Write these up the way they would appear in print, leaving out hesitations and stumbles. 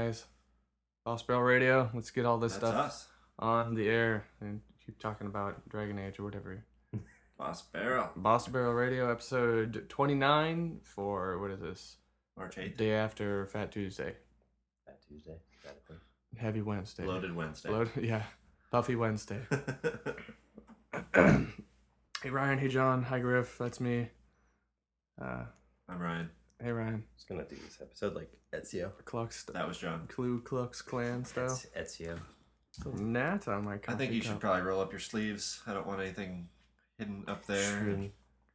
guys. Boss Barrel Radio. Let's get all this That's stuff us. on the air and keep talking about Dragon Age or whatever. Boss Barrel. Boss Barrel Radio, episode 29 for, what is this? March 8th. Day after Fat Tuesday. Fat Tuesday, exactly. Heavy Wednesday. Loaded Wednesday. Yeah. Puffy Wednesday. Hey Ryan, hey John, hi Griff, that's me. I'm Ryan. Hey Ryan. Just gonna do this episode like Ezio. That was John. Ku Klux Klan style. Ezio. Some gnat on my I coffee think you should cup. probably roll up your sleeves. I don't want anything hidden up there. Shroom.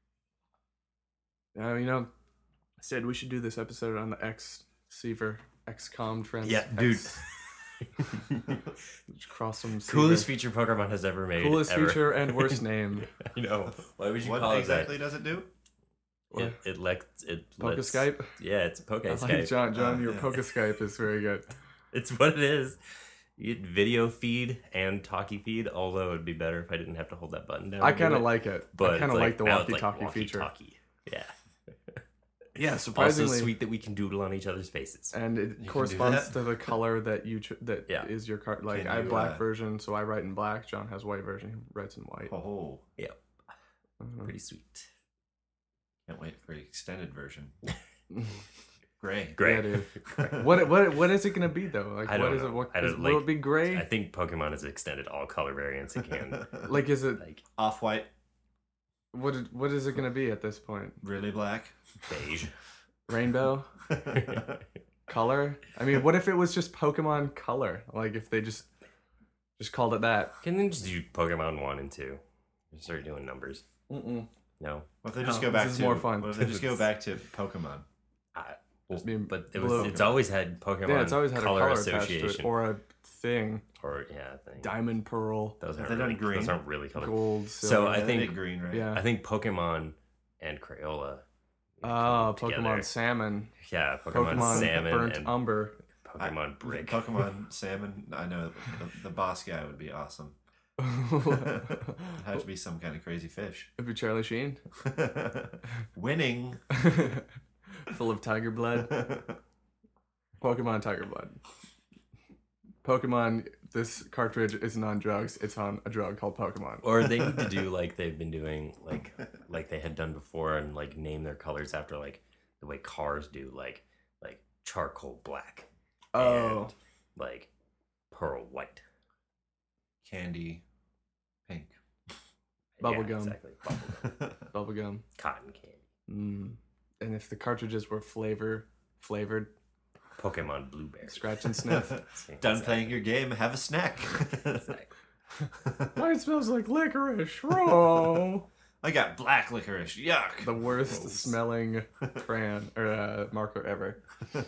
I said we should do this episode on the X-Seaver, XCOM trends. Yeah, dude. Cross some Coolest feature Pokemon has ever made. Coolest ever. feature and worst name. I know. Why would you What call exactly it does it do? that? It lets. Pokeskype? Yeah, it's a Poke I like Skype. John, your yeah. Pokeskype is very good. It's what it is. You get video feed and talkie feed, although it'd be better if I didn't have to hold that button down. I to do kind of it. like it. But I kind of it's like the now it's walkie-talkie feature. walkie-talkie. Yeah. Yeah, Also surprisingly. sweet that we can doodle on each other's faces. And You it can corresponds do to the color that you Yeah. is your card. Like Can I have you, black version, so I write in black. John has white version, he writes in white. Oh, Uh-huh. Pretty sweet. can't wait for the extended version. Gray. Great. Yeah, dude. What is it gonna be though? Like I don't what is know. it? What I don't, will like, it be gray? I think Pokemon has extended all color variants it can. Like is it Like Off-white, what is it gonna be at this point? really black. beige. Rainbow color? I mean, what if it was just Pokemon color? Like if they just called it that? Can then just do Pokemon 1 and 2. Just start doing numbers. Mm-mm. No. What if they just No, go back this is to more fun. What if they just go back to Pokemon? Just being But it blue. was it's always had Pokemon Yeah, it's always had color a color attached to association. it, or a thing. Or yeah, I think. Diamond, pearl, Those Have aren't they done really, green? Those aren't really color. gold, So silver. I Yeah, they think- did green, right? yeah. I think Pokemon and Crayola. Oh, together. Pokemon Salmon. Yeah, Pokemon Salmon Burnt and Umber. Pokemon Brick. Pokemon Salmon. I know the boss guy would be awesome. It'd It had to be some kind of crazy fish. be Charlie Sheen. Winning. Full of tiger blood. Pokemon Tiger Blood. Pokemon, this cartridge isn't on drugs. It's on a drug called Pokemon. Or they need to do like they've been doing, like they had done before, and like name their colors after like the way cars do, like charcoal black, Oh. and like pearl white, Candy. Pink. Bubblegum. exactly, bubblegum, Bubblegum. cotton candy, And if the cartridges were flavored, Pokemon blueberry. scratch and sniff. Done playing your game. Have a snack. Why it smells like licorice? Raw. I got black licorice. Yuck. The worst Gross. smelling crayon or marker ever.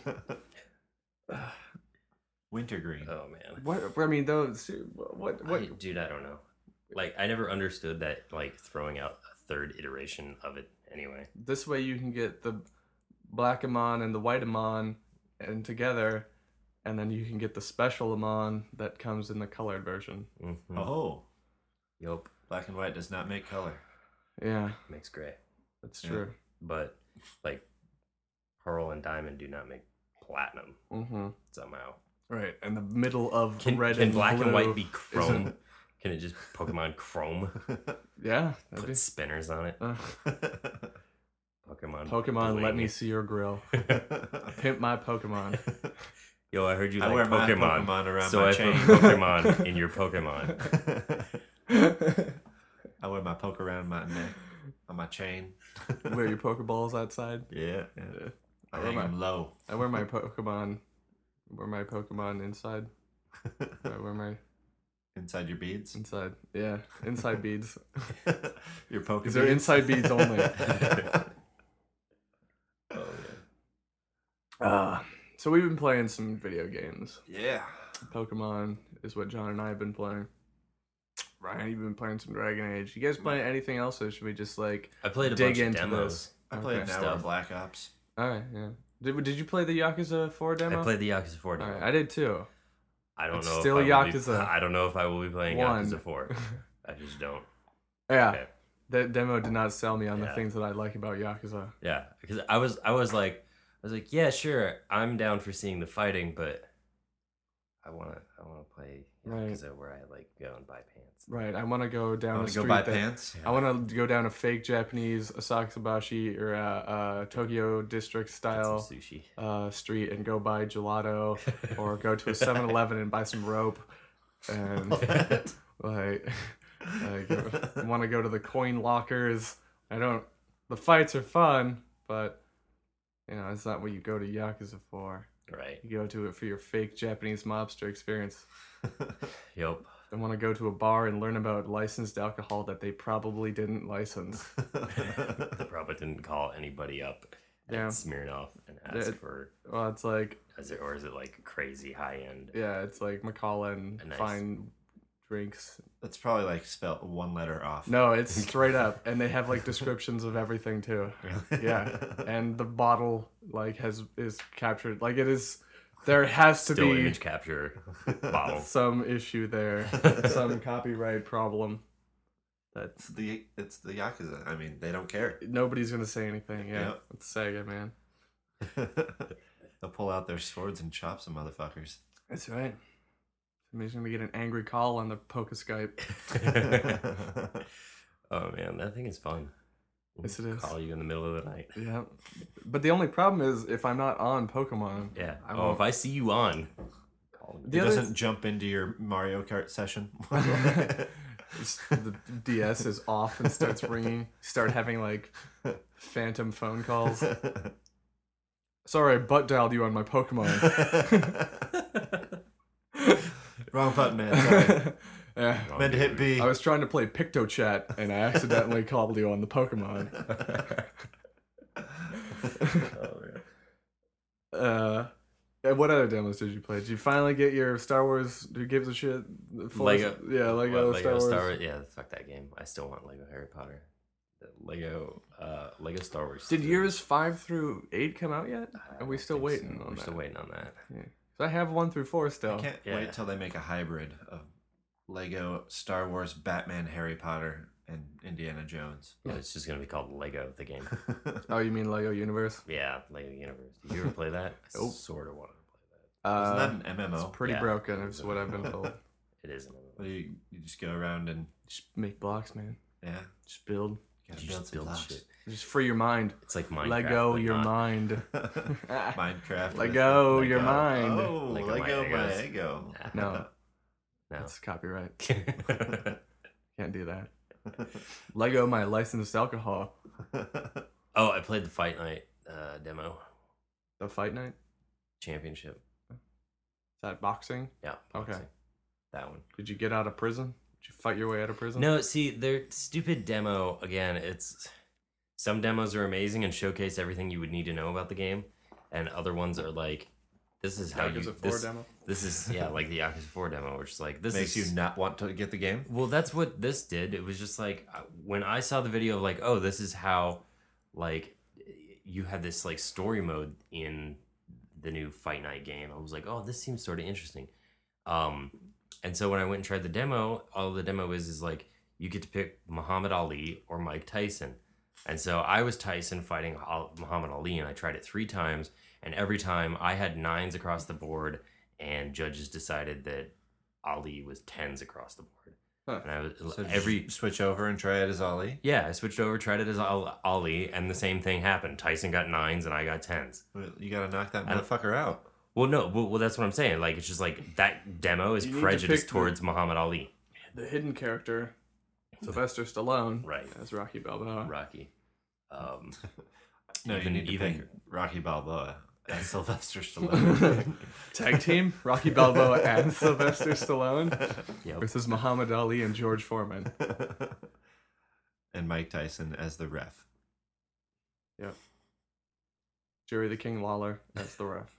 Wintergreen. Oh man, What I mean, those. What? Dude, I don't know. Like I never understood that. Like throwing out a third iteration of it anyway. This way you can get the black Amon and the white Amon and together, and then you can get the special Amon that comes in the colored version. Mm-hmm. Oh. Yup, Black and white does not make color. Yeah, makes gray. that's Yeah. true. But like Pearl and Diamond do not make platinum Mm-hmm. somehow. Right, and the middle of Can red can and black blue and white be is chrome? a- Can it just Pokemon Chrome? Yeah, that'd Put be. spinners on it. Pokemon. Pokemon, let bling. me see your grill. Pimp my Pokemon. Yo, I heard you I like wear my Pokemon, Pokemon around so my I chain. put Pokemon in your Pokemon. I wear my poke around my neck on my chain. Wear your Pokeballs outside. Yeah. Yeah. I wear hang my- them low. I wear my Pokemon. Wear my Pokemon inside. I wear my Inside your beads. inside. Yeah, inside beads. Your poke These are inside beads only. Oh So we've been playing some video games. Yeah. Pokemon is what John and I have been playing. Ryan, you've been playing some Dragon Age. You guys playing anything else, or should we just like I played a dig bunch of into demos. this? I played Okay. an hour of Black Ops. All right, yeah. Did you play the Yakuza 4 demo? I played the Yakuza 4 All demo. right, I did too. I don't It's know. still if I will be- Yakuza. I don't know if I will be playing 1. Yakuza 4. I just don't. Yeah, Okay. that demo did not sell me on the Yeah. things that I like about Yakuza. Yeah, because I was like, yeah, sure, I'm down for seeing the fighting, but I wanna play Right. Yakuza where I like go and buy pants. Right. I want to go down Want a to go street buy that pants? I want to go down a fake Japanese Asakusabashi or Tokyo district Get style some sushi. street and go buy gelato or go to a 7-Eleven and buy some rope and What? like want to go to the coin lockers. The fights are fun, but it's not what you go to Yakuza for. Right. You go to it for your fake Japanese mobster experience. Yep. I want to go to a bar and learn about licensed alcohol that they probably didn't license. They probably didn't call anybody up at Yeah. Smirnoff and ask Yeah. for. Well, it's like, Is it like crazy high end? yeah, it's like Macallan A nice- fine drinks. That's probably like spelled one letter off. No, it's straight up, and they have like descriptions of everything too. Really? Yeah, and the bottle like is captured. Like it is. There has to Still be image capture bottle. some issue there, some copyright problem. That's It's the Yakuza. I mean, they don't care. nobody's gonna say anything. Yeah, Yep. it's Sega, man. They'll pull out their swords and chop some motherfuckers. That's right. Somebody's gonna get an angry call on the Poke Skype. Oh man, that thing is fun. Yes, it is. Call you in the middle of the night. Yeah, but the only problem is if I'm not on Pokemon. Yeah. I Oh, won't- if I see you on, call me. The It other- doesn't jump into your Mario Kart session. The DS is off and starts ringing. Start having like phantom phone calls. Sorry, I butt dialed you on my Pokemon. Wrong button, man. Sorry. Yeah. Meant to hit B. I was trying to play PictoChat and I accidentally called you on the Pokemon. And what other demos did you play? Did you finally get your Star Wars? Who gives a shit? Lego. Yeah, Lego, What, Star Wars. Yeah, fuck that game. I still want Lego Harry Potter. The Lego Star Wars. Did years 5 through 8 come out yet? I Are we don't still think waiting so. on We're that? still waiting on that. So I have 1 through 4 still. I can't Yeah. wait till they make a hybrid of Lego, Star Wars, Batman, Harry Potter, and Indiana Jones. Yeah, it's just gonna be called Lego the game. Oh, you mean Lego Universe? Yeah, Lego Universe. Did you ever play that? I Nope. sort of wanted to play Isn't Uh, that an MMO? it's pretty Yeah. broken, is what I've been told. that. It is. What do you just go around and Just make blocks, man. yeah, Just build. you gotta You build just some build blocks. shit. Just free your mind. It's like Minecraft. Lego but your not- mind. Minecraft. Lego with your mind. Oh, Lego Lego my my Egos. ego. No, No. that's copyright. Can't do that. Lego my licensed alcohol. Oh, I played the Fight Night demo The Fight Night? championship. Is that boxing? Yeah. Okay. boxing. That one. Did you get out of prison? Did you fight your way out of prison? No, see, their stupid demo again. It's some demos are amazing and showcase everything you would need to know about the game, and other ones are like, this is how Yakuza you 4 demo? This is like the Yakuza 4 demo, which is like this Makes is you not want to get the game. Well, that's what this did. It was just like when I saw the video of like, oh, this is how like you had this like story mode in the new Fight Night game. I was like, oh, this seems sort of interesting. And so when I went and tried the demo, all the demo is like you get to pick Muhammad Ali or Mike Tyson. And so I was Tyson fighting Muhammad Ali, and I tried it 3 times, and every time I had 9s across the board, and judges decided that Ali was 10s across the board. Huh. And I was So every switch over and try it as Ollie. yeah, I switched over, tried it as Ali, and the same thing happened. Tyson got 9s, and I got 10s. You gotta knock that I don't- motherfucker out. Well, no, well, that's what I'm saying. Like, it's just like that demo is You need to prejudiced pick towards Muhammad Ali. The hidden character, Sylvester Stallone, Right. as Rocky Balboa. Rocky. No, you Even- need to even- pick Rocky Balboa and Sylvester Stallone. Tag team, Rocky Balboa and Sylvester Stallone Yep. versus Muhammad Ali and George Foreman. And Mike Tyson as the ref. Yep. Jerry the King Lawler as the ref.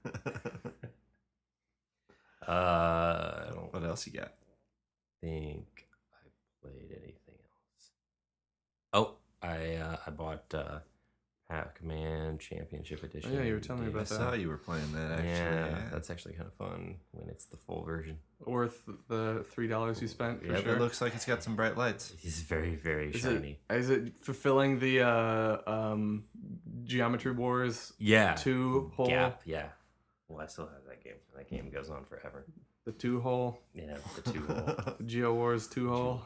I don't What else you got? think I played anything else. Oh, I bought Pac-Man Championship Edition. Oh, yeah, you were telling me I about saw that. you were playing that actually. Yeah, that's actually kind of fun when it's the full version. Worth the $3 you spent for Yep. sure. It looks like it's got some bright lights. He's very, very Is shiny. it fulfilling the Geometry Wars Yeah. 2 whole? Gap, yeah. Well, I still have that game. That game goes on forever. The 2-hole. Yeah, the 2-hole. The Geo Wars 2-hole.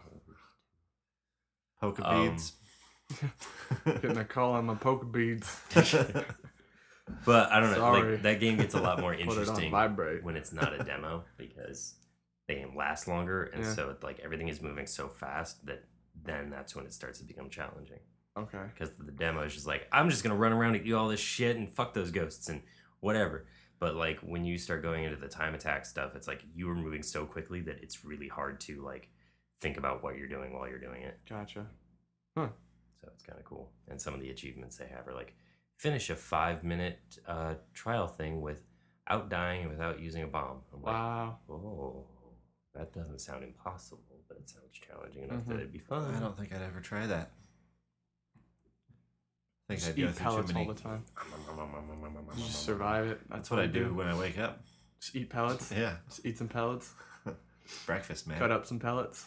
Poke Um, beads. Getting a call on my poke beads. But I don't know. Sorry. Like that game gets a lot more Put it on interesting vibrate. when it's not a demo because the game lasts longer, and Yeah. so like everything is moving so fast that then that's when it starts to become challenging. Okay. Because the demo is just like, I'm just gonna run around and do all this shit and fuck those ghosts and whatever. But like when you start going into the time attack stuff, it's like you are moving so quickly that it's really hard to like think about what you're doing while you're doing it. Gotcha. So it's kind of cool. And some of the achievements they have are like finish a 5-minute trial thing without dying and without using a bomb. I'm like, Wow. oh, that doesn't sound impossible, but it sounds challenging enough Mhm. that it'd be fun. I don't think I'd ever try that. I think Just I'd go eat through too pellets many. all the time. You just survive it. That's what I do when I wake up. Just eat pellets. Yeah, Just eat some pellets. breakfast, man. Cut up some pellets.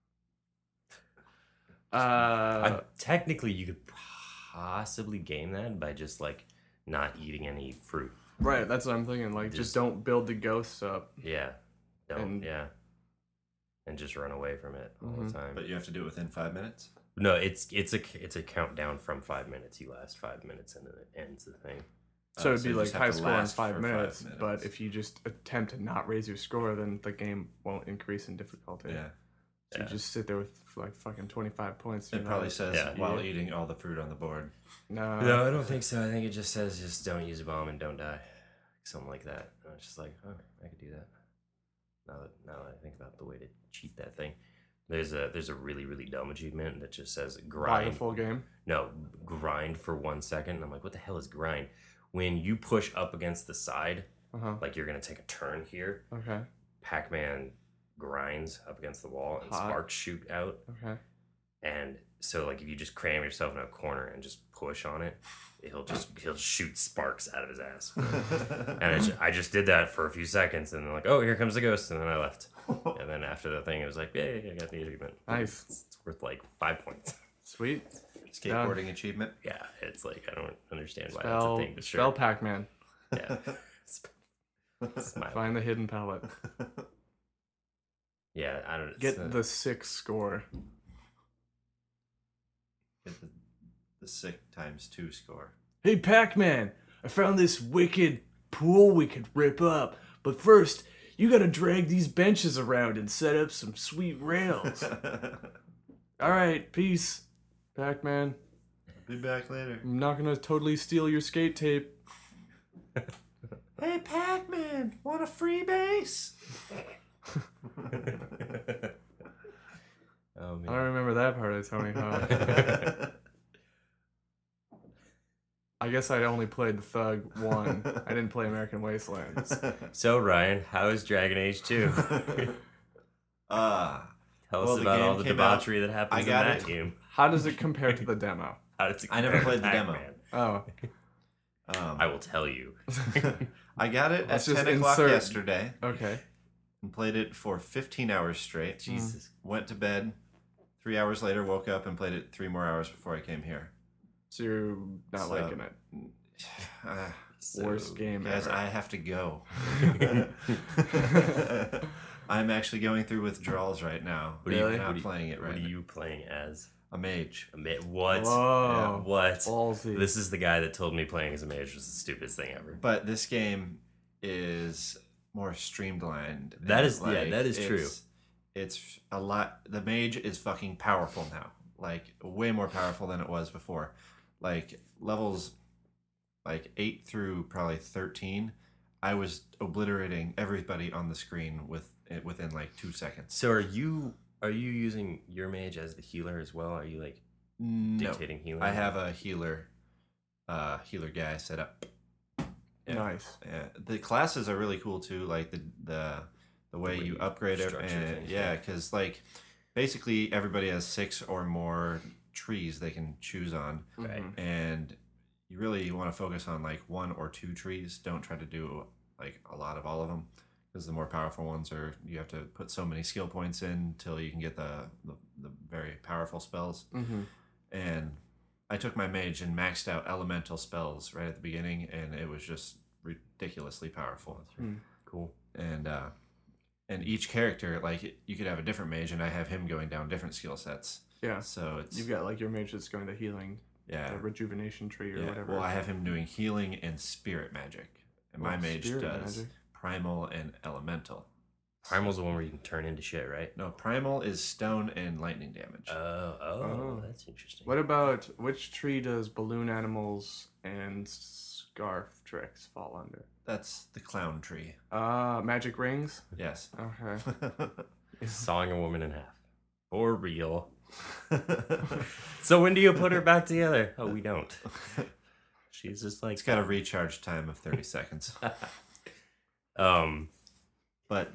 Technically, you could possibly game that by just like not eating any fruit. Right, that's what I'm thinking. Like, just don't build the ghosts up. Yeah, don't. And- Yeah, and just run away from it all Mhm. the time. But you have to do it within 5 minutes. No, it's a countdown from 5 minutes. You last 5 minutes and then it ends the thing. So it'd so be you like just have high to score in last 5 for 5 minutes, but minutes. if you just attempt to not raise your score, then the game won't increase in difficulty. Yeah. So Yeah. you just sit there with like fucking 25 points. It probably says Yeah. while eating all the fruit on the board. No. No, I don't think so. I think it just says just don't use a bomb and don't die, something like that. And I was just like, oh, I could do that. Now that I think about the way to cheat that thing, there's a really really dumb achievement that just says Buy the grind. full game. No, grind for 1 second. And I'm like, what the hell is grind? When you push up against the side, like you're gonna take a turn here, Okay. Pac-Man grinds up against the wall and Hot. sparks shoot out. Okay. And so like if you just cram yourself in a corner and just push on it, he'll shoot sparks out of his ass. And I just did that for a few seconds, and then like, oh, here comes the ghost, and then I left. And then after the thing, it was like, yay, I got the achievement. Nice. It's worth like 5 points. Sweet. Skateboarding achievement. Yeah, it's like I don't understand why that's a Spell, thing. But spell sure. Pac-Man. Yeah. Smile. Find the hidden pellet. Yeah, I don't Get the 6 score. Get the 6 times 2 score. Hey, Pac-Man, I found this wicked pool we could rip up. But first, you gotta drag these benches around and set up some sweet rails. Alright, peace, Pac-Man. Be back later. I'm not gonna totally steal your skate tape. Hey, Pac-Man, want a free base? Oh I man. don't remember that part of Tony Hawk. I guess I only played the Thug 1. I didn't play American Wastelands. So Ryan, how is Dragon Age 2? Tell Well, us the about all game the came out- debauchery that happens I in got that it. game. How does it compare to the demo? How does it I never compare played to the demo. Pac-Man? Oh, I will tell you. I got it Let's at just 10 o'clock insert- yesterday okay. and played it for 15 hours straight. Jesus. Went to bed. 3 hours later, woke up and played it 3 more hours before I came here. So you're not So- liking it. Worst game Guys, ever. I have to go. I'm actually going through withdrawals right now. What are you- I'm not what are you- playing it What right are now. you playing as? A mage. What? Whoa. What? Ballsy. This is the guy that told me playing as a mage was the stupidest thing ever. But this game is more streamlined. That and, is- yeah, that is true. It's a lot. The mage is fucking powerful now. Like way more powerful than it was before. Like levels like 8 through probably 13, I was obliterating everybody on the screen within like 2 seconds. So are you using your mage as the healer as well? Are you like No, dictating healing? I have a healer guy set up. Yeah. Nice. Yeah, the classes are really cool too. Like the way way you you upgrade it, structure and things, yeah, yeah. because like basically everybody has 6 or more trees they can choose on, Right. Mhm. and you really want to focus on like 1 or 2 trees. Don't try to do like a lot of all of them, because the more powerful ones are you have to put so many skill points in till you can get the very powerful spells. Mhm. And I took my mage and maxed out elemental spells right at the beginning, and it was just ridiculously powerful. Cool. And each character, like you could have a different mage, and I have him going down different skill sets. Yeah. So it's You've got like your mage that's going to healing, yeah, the rejuvenation tree or yeah. whatever. Well, I have him doing healing and spirit magic, and my mage spirit does magic. primal and elemental. Primal's the one where you can turn into shit, right? No, primal is stone and lightning damage. Oh, that's interesting. What about which tree does balloon animals and scarf tricks fall under? That's the clown tree. Magic rings? Yes. Okay. Sawing a woman in half. For real. So when do you put her back together? Oh, we don't. She's just like It's got a recharge time of 30 seconds. But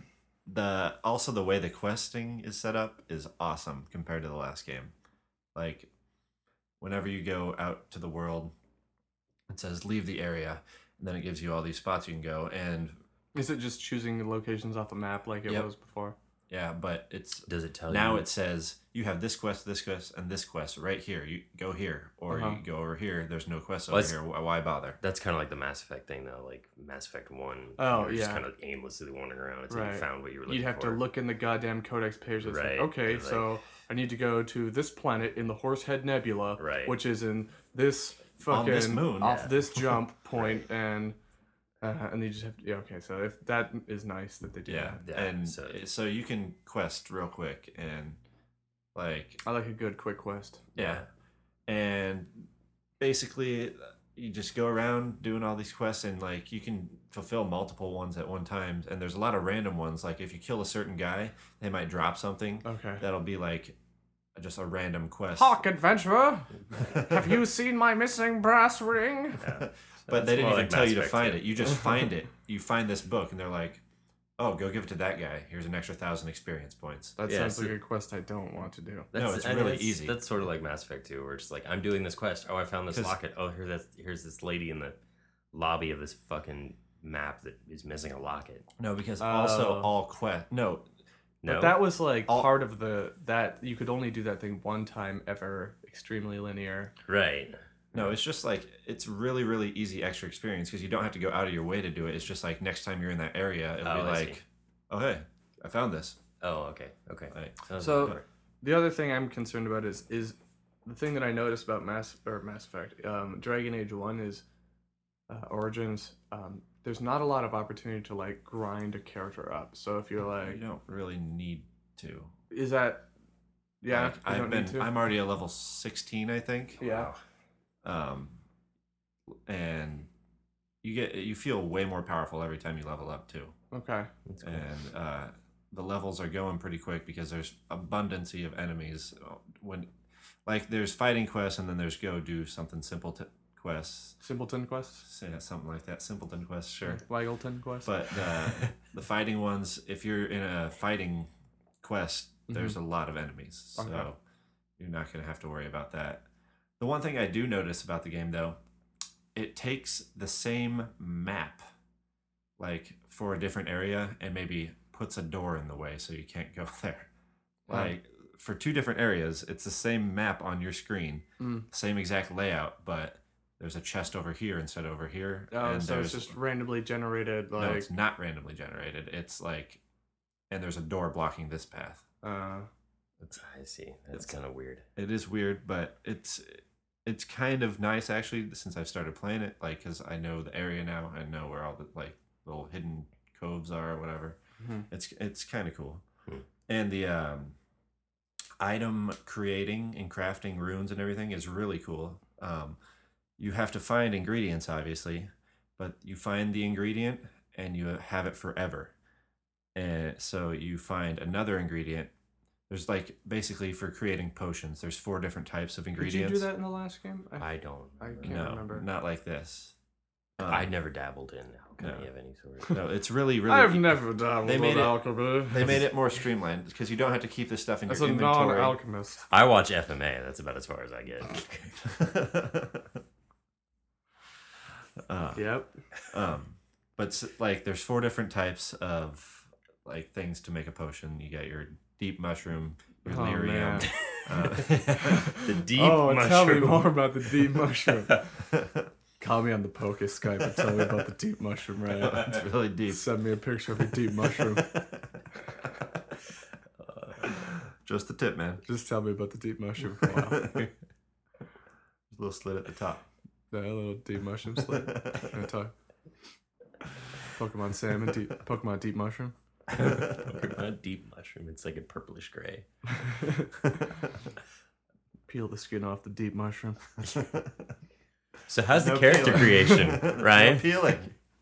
the way the questing is set up is awesome compared to the last game. Like whenever you go out to the world, it says leave the area, and then it gives you all these spots you can go. And Is it just choosing locations off the map like it Yep. was before? yeah, but it's does it tell now you? it says you have this quest, and this quest right here. You go here, or Uh-huh. you go over here. There's no quest Well, over it's- here. Why bother? That's kind of like the Mass Effect thing, though. Like Mass Effect 1. Oh, you're just yeah. kind of aimlessly wandering around until Right. you found what you were looking You'd have for. to look in the goddamn codex page. That's Right, like, okay, like- so I need to go to this planet in the Horsehead Nebula, Right. which is in this fucking On this moon. off Yeah. this jump point, and you just have to, yeah, okay. So if that is nice that they do Yeah, that. Yeah, and so- so you can quest real quick and like I like a good quick quest. yeah, and basically you just go around doing all these quests, and like you can fulfill multiple ones at one time. And there's a lot of random ones. Like if you kill a certain guy, they might drop something Okay. that'll be like just a random quest. Hawk adventurer, have you seen my missing brass ring? But they That's didn't more even like tell Mass you to Effect find 2. it. You just find it. You find this book, and they're like, "Oh, go give it to that guy. Here's an extra 1,000 experience points." That Yeah, sounds so- like a quest I don't want to do. it's I mean, really easy. That's sort of like Mass Effect 2, where it's just like, I'm doing this quest. Oh, I found this 'Cause- locket. Oh, here's this lady in the lobby of this fucking map that is missing a locket. No, because also Oh. all quest. No, No, But that was like All- part of that you could only do that thing one time ever, extremely linear. right. no, it's just like it's really, really easy extra experience because you don't have to go out of your way to do it. It's just like next time you're in that area, it'll be Oh, I see. like, "Oh, hey, I found this." Oh, okay. Like, Sounds So good. the other thing I'm concerned about is the thing that I noticed about Mass Effect, Dragon Age 1 is Origins. There's not a lot of opportunity to like grind a character up. So if you're you like, don't really need to. is that yeah? Like, you don't need to. I'm already a level 16, I think. Yeah. And you feel way more powerful every time you level up too. Okay. That's cool. And the levels are going pretty quick because there's abundancy of enemies. When like there's fighting quests, and then there's go do something simple quests. Simpleton quests. Say something like that. Simpleton quests, sure. Waggleton quests. But the fighting ones, if you're in a fighting quest, there's a lot of enemies, so Okay. you're not going to have to worry about that. The one thing I do notice about the game, though, it takes the same map, like for a different area, and maybe puts a door in the way so you can't go there. Like for two different areas, it's the same map on your screen, same exact layout, but there's a chest over here instead of over here. Oh, and so it's there's just randomly generated, no, like it's not randomly generated. It's like, and there's a door blocking this path. I see. That's kind of weird. It is weird, but it's kind of nice actually since I've started playing it. Like, cause I know the area now. I know where all the like little hidden coves are or whatever. Mhm. It's kind of cool. And the item creating and crafting runes and everything is really cool. You have to find ingredients, obviously, but you find the ingredient and you have it forever. And so you find another ingredient. There's like basically for creating potions, there's 4 different types of Did ingredients. you do that in the last game? I don't. I remember. can't No, remember. not like this. I never dabbled in alchemy No. of any sort. No, it's really, really. I've never dabbled They made in it- alchemy. They made it more streamlined because you don't have to keep this stuff in As your a inventory. non-alchemist. I watch FMA. That's about as far as I get. Yep. But like, there's 4 different types of like things to make a potion. You got your deep mushroom, your Oh, lyrium. man. The deep Oh, mushroom. tell me more about the deep mushroom. call me on the Poké Skype and tell me about the deep mushroom, right? It's really deep. Send me a picture of your deep mushroom. Just the tip, man. Just tell me about the deep mushroom for a while. A little slit at the top. Yeah, a little deep mushroom slit. Can I talk? Pokemon salmon, Pokemon deep mushroom. Pokemon deep mushroom. It's like a purplish gray. Peel the skin off the deep mushroom. So how's the No character peeling. creation, No Ryan? peeling.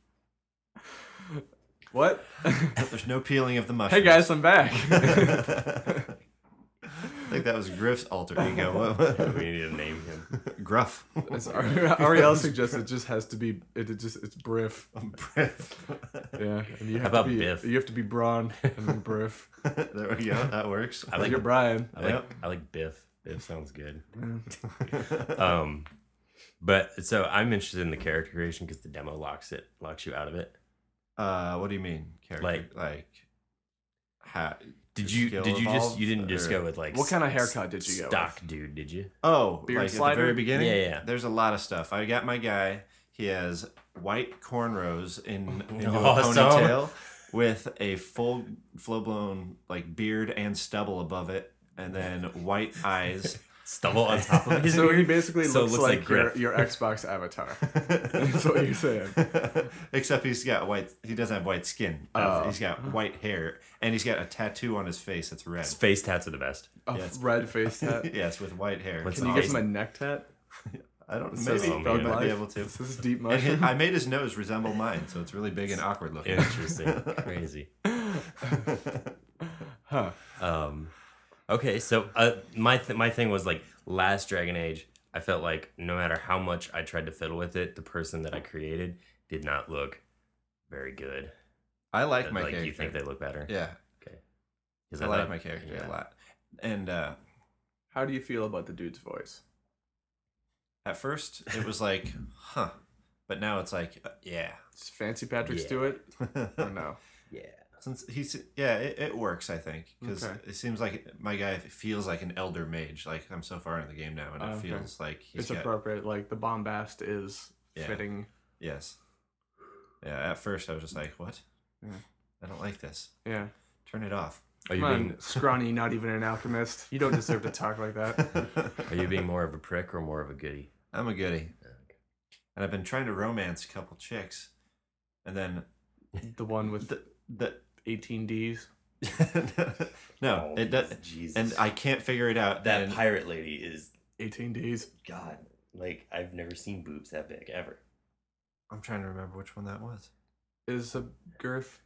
What? There's no peeling of the mushroom. Hey guys, I'm back. I think that was Griff's alter ego. We need to name him. Gruff. As Ariel suggests, it just has to be. It's Briff. Briff. Yeah, and you How have about to be. Biff? You have to be Braun and then Briff. There we go. That works. I like You're Brian. I like Biff. Biff sounds good. But so I'm interested in the character creation because the demo locks you out of it. What do you mean? Character? Like how, Did you skill just you didn't evolved, just or- go with like What kind of haircut did you go stock dude? Did you? Oh, Beard like at slider? the very beginning? Yeah. There's a lot of stuff. I got my guy. He has white cornrows into Awesome. a ponytail with a full blown like beard and stubble above it, and then white eyes. Stubble on top of it. So he basically So it looks looks like like Griff. your Xbox avatar. That's what you're saying. Except he's got white. He doesn't have white skin. Oh. He's got white hair, and he's got a tattoo on his face that's red. His face tats are the best. A Yes. red face tat. Yes, with white hair. What's Can you Nice. give him a neck tat? I don't. It says Maybe Thug he might Life. be able to. This is deep And mushroom. I made his nose resemble mine, so it's really big and awkward looking. Interesting. Crazy. Huh. Okay, so my thing was like last Dragon Age. I felt like no matter how much I tried to fiddle with it, the person that I created did not look very good. I like my Like character. you think they look better? Yeah, Okay. 'Cause I like thought- my character yeah. a lot. And How do you feel about the dude's voice? at first, it was like, huh. But now it's like, yeah. Does Fancy Patrick's Yeah. do it? Or no? Yeah. Since it works, I think, because Okay. it seems like my guy feels like an elder mage. Like I'm so far in the game now, and it Okay. feels like he's It's got appropriate. Like the bombast is Yeah. fitting. yes. Yeah. At first, I was just like, what? Yeah. I don't like this. Yeah. Turn it off. Are you Come being on, scrawny, not even an alchemist. You don't deserve to talk like that. are you being more of a prick or more of a goodie? I'm a goodie, and I've been trying to romance a couple chicks, and then The one with the 18 Ds. no, it does, Jesus. and I can't figure it out. that and pirate lady is 18 Ds. God. Like I've never seen boobs that big ever. I'm trying to remember which one that was. Is a girth.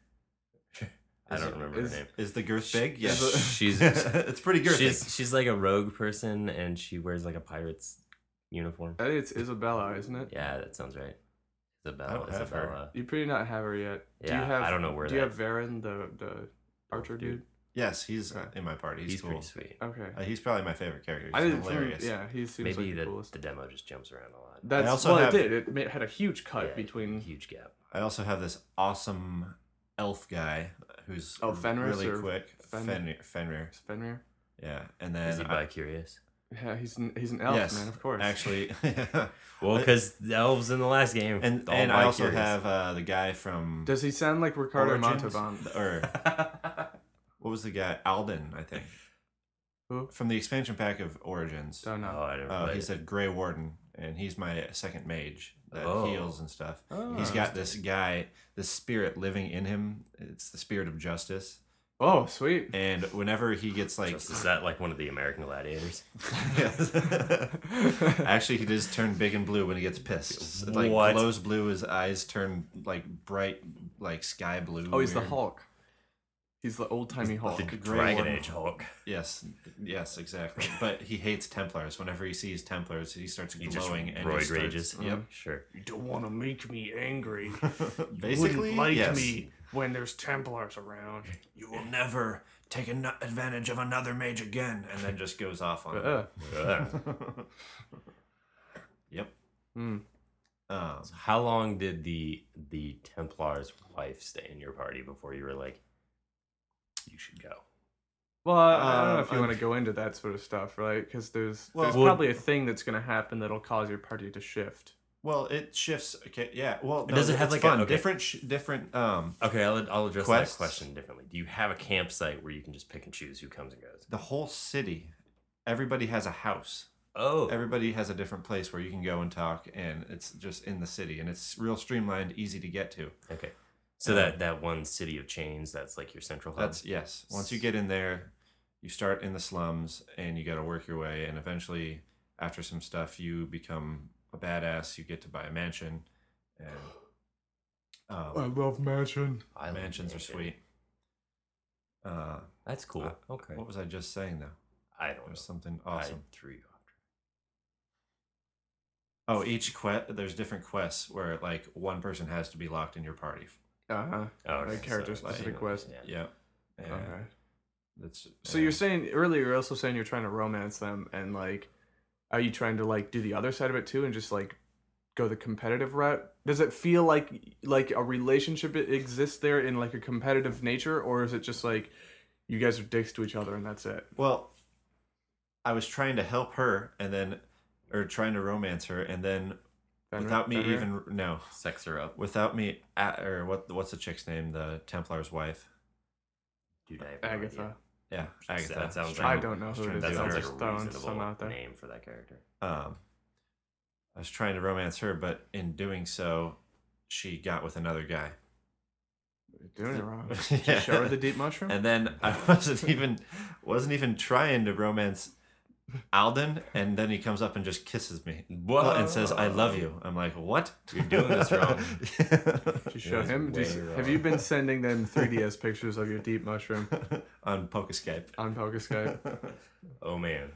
I don't remember her name. Is the girth big? is Yes. it- She's It's pretty girthy. she's like a rogue person and she wears like a pirate's uniform. I think it's Isabella, isn't it? Yeah, that sounds right. I Isabella. don't have her. Isabella. You pretty not have her yet. Do you Yeah, have, I don't know where Do you that- have Varen, the archer dude? Yes, he's Okay. in my party. He's, He's cool. pretty sweet. Okay. He's probably my favorite character. I He's didn't hilarious. think. Yeah, he seems Maybe like the the coolest. demo just jumps around a lot. That's also well, have- it did. It had a huge cut Yeah, between. huge gap. I also have this awesome elf guy who's Fenris really or quick. Fen- Fenrir. Fenrir. Yeah, and then Is he bi-curious? Yeah, he's an elf, yes, man. Of course. Actually, Well, because the elves in the last game. and all I also bi-curious. have the guy from Does he sound like Ricardo Origins? Montalban? or what was the guy? Alden, I think. Who? From the expansion pack of Origins. Don't know. Oh, I didn't play He it. said Grey Warden, and he's my second mage that Oh. heals and stuff. Oh. He's got this guy, this spirit living in him. It's the spirit of justice. Oh, sweet. And whenever he gets like, Is that like one of the American gladiators? Yes. Actually, he does turn big and blue when he gets pissed. Like What? glows blue. His eyes turn like bright, like sky blue. Oh, he's the weird. Hulk. He's the old timey Hulk. The Grey Dragon Warden. Age Hulk. Yes, yes, exactly. But he hates Templars. Whenever he sees Templars, he starts He just glowing and roid he starts, rages. Yep. Sure. You don't want to make me angry. Basically, Wouldn't like yes. me when there's Templars around. You will never take advantage of another mage again, and then just goes off on. Ugh. Yep. Hmm. How long did the Templar's wife stay in your party before you were like, you should go? Well, I don't know if you I'm- want to go into that sort of stuff, right? Because there's Well- probably a thing that's going to happen that'll cause your party to shift. Well, it shifts. Okay, yeah. Well, no, Does it have it's like a- fun? okay. Different. Okay, I'll address Quests? that question differently. Do you have a campsite where you can just pick and choose who comes and goes? The whole city. Everybody has a house. Oh, Everybody has a different place where you can go and talk, and it's just in the city, and it's real streamlined, easy to get to. okay. So that one city of chains, that's like your central hub. That's yes. Once you get in there, you start in the slums, and you got to work your way, and eventually, after some stuff, you become a badass. You get to buy a mansion, and love mansion. I love mansions are mansion. sweet. That's cool. Okay. What was I just saying though? I don't know. There's something awesome. I threw you off. Oh, each quest. There's different quests where like one person has to be locked in your party. Uh-huh. Oh, okay, Like character so, specific like, quest. Yeah. Yeah. And Okay. that's So you're saying earlier, you're also saying you're trying to romance them, and like, are you trying to like do the other side of it too, and just like go the competitive route? Does it feel like a relationship exists there in like a competitive nature, or is it just like you guys are dicks to each other and that's it? well, I was trying to help her, and then, or trying to romance her, and then without me Fenrir? even no, Sex her up. without me or what's the chick's name? The Templar's wife. Dude, I have no idea. Agatha. Yeah, Agatha. That sounds I like, don't know who trying it to is. that do sounds I'm like just a throwing some reasonable out there. name for that character. I was trying to romance her, but in doing so, she got with another guy. You're doing it wrong. Yeah. Did you show her the deep mushroom? And then I wasn't even trying to romance Alden, and then he comes up and just kisses me. Whoa. And says, "I love you." I'm like, "What? You're doing this wrong. Did you show That's him? way Have wrong. you been sending them 3DS pictures of your deep mushroom On PokeSkype. on PokeSkype? Oh man.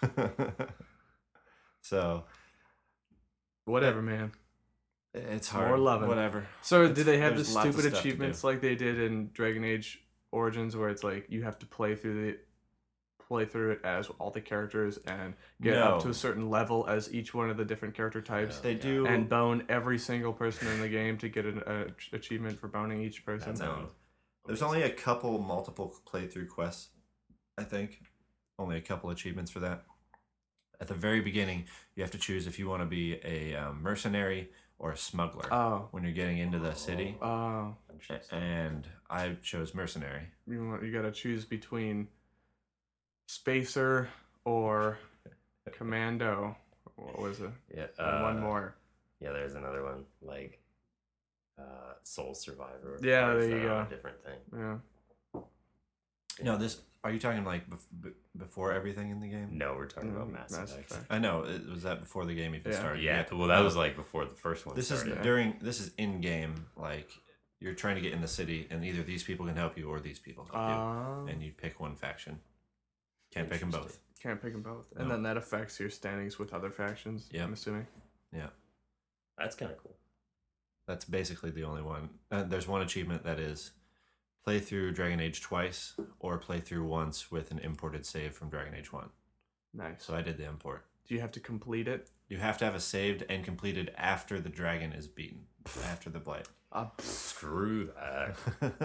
So Whatever, man. it's More hard. loving. Whatever. So did they have the There's lots of stupid stuff to achievements like they did in Dragon Age Origins, where it's like you have to play through it as all the characters and get up to No. a certain level as each one of the different character types, They do. and bone every single person in the game to get an achievement for boning each person? That sounds. There's only a couple multiple playthrough quests, I think. Only a couple achievements for that. At the very beginning, you have to choose if you want to be a mercenary or a smuggler Oh, when you're getting into the city. oh, And I chose mercenary. you gotta choose between Spacer or Commando. What was it? Yeah. And one more. Yeah, there's another one like Soul Survivor. Yeah, or there is you that go. a different thing. Yeah. No, this. Are you talking like before everything in the game? No, we're talking about Mm, Mass Mass Effect. Effect. I know. Was that before the game even Yeah. started? Yeah, well, that was like before the first one This started. is during. This is in game. Like you're trying to get in the city, and either these people can help you or these people help you, and you pick one faction. Can't pick them both. Can't pick them both. And No. then that affects your standings with other factions, Yep. I'm assuming. Yeah, That's kind of cool. that's basically the only one. There's one achievement that is play through Dragon Age twice or play through once with an imported save from Dragon Age 1. Nice. So I did the import. Do you have to complete it? You have to have a saved and completed after the dragon is beaten, after the blight. Screw that.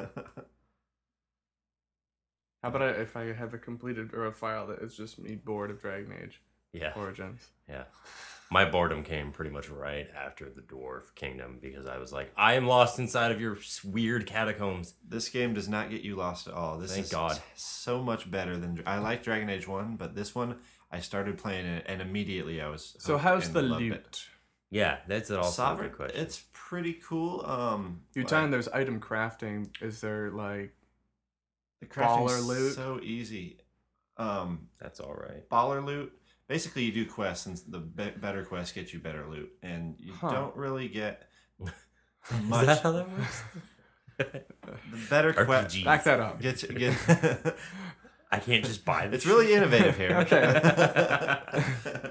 How about if I have a completed or a file that is just me bored of Dragon Age Yeah. Origins? Yeah. My boredom came pretty much right after the Dwarf Kingdom because I was like, I am lost inside of your weird catacombs. This game does not get you lost at all. This Thank is God. so much better than I like Dragon Age 1, but this one I started playing it and immediately I was So hooked how's and the loved it. loot? Yeah, that's also Sovereign, a good question. it's pretty cool. You're like, telling there's item crafting. Is there like the baller crafting's loot? so easy. That's all right. Baller loot. Basically, you do quests, and the better quests get you better loot, and you Huh. don't really get Is much. that how that works? The better quest RPGs. back that up? gets I can't just buy this. It's really innovative here. Okay.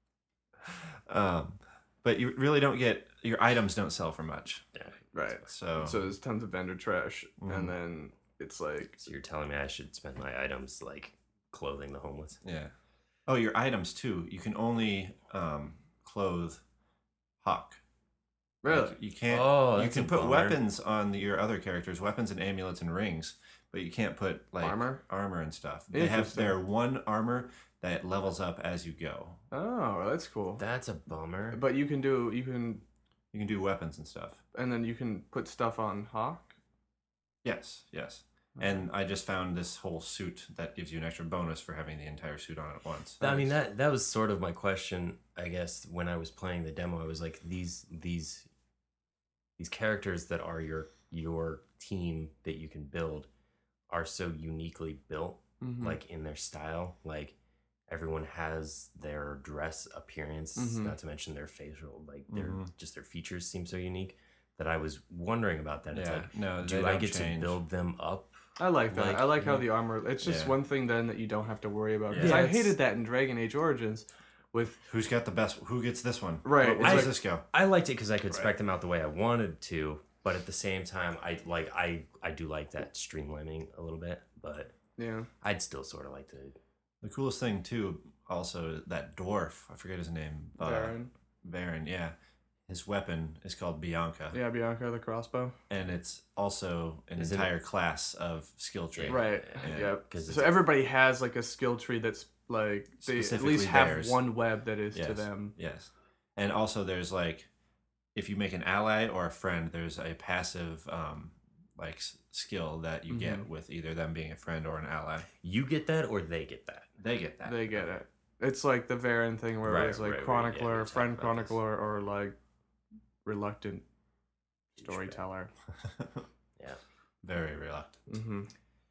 But you really don't get your items don't sell for much. Yeah. Right. So, So there's tons of vendor trash, Mhm. and then it's like So you're telling me I should spend my items like clothing the homeless? yeah. Oh, your items too. You can only clothe Hawk. really. Like, you can't. Oh, you that's can a put bummer. weapons on your other characters, weapons and amulets and rings, but you can't put like Armor? and stuff. They have Interesting. their one armor that levels up as you go. Oh, that's cool. That's a bummer. But you can do You can do weapons and stuff. and then you can put stuff on Hawk. Yes, yes. And I just found this whole suit that gives you an extra bonus for having the entire suit on at once. I mean that was sort of my question, I guess, when I was playing the demo. I was like, these characters that are your team that you can build are so uniquely built, Mhm. like in their style. Like everyone has their dress appearance, Mhm. not to mention their facial, like their features seem so unique that I was wondering about that. It's Yeah, like, no, do they I don't get change. to build them up? I like that. Like, I like how the armor. It's just Yeah. one thing then that you don't have to worry about. Because Yeah, I it's- hated that in Dragon Age Origins, with Who's got the best? Who gets this one? Right, Where it's does like- this go? I liked it because I could spec them out the way I wanted to, but at the same time, I do like that streamlining a little bit, but yeah. I'd still sort of like to. The coolest thing too, also that dwarf. I forget his name. Baron. Varen. Yeah, his weapon is called Bianca. Yeah, Bianca the crossbow. And it's also an Isn't entire class of skill tree. Right. Yeah, Yep. 'cause So it's- everybody has like a skill tree that's like they at Specifically least have theirs. one web that is to Yes. them. Yes. And also there's like, if you make an ally or a friend, there's a passive skill that you get with either them being a friend or an ally. You get that, or they get that. They get that. They get it. It's like the Varen thing where Right, it was like right, right, chronicler, yeah, we friend talked about this. chronicler, or like reluctant storyteller. Yeah. Very reluctant. Mm-hmm.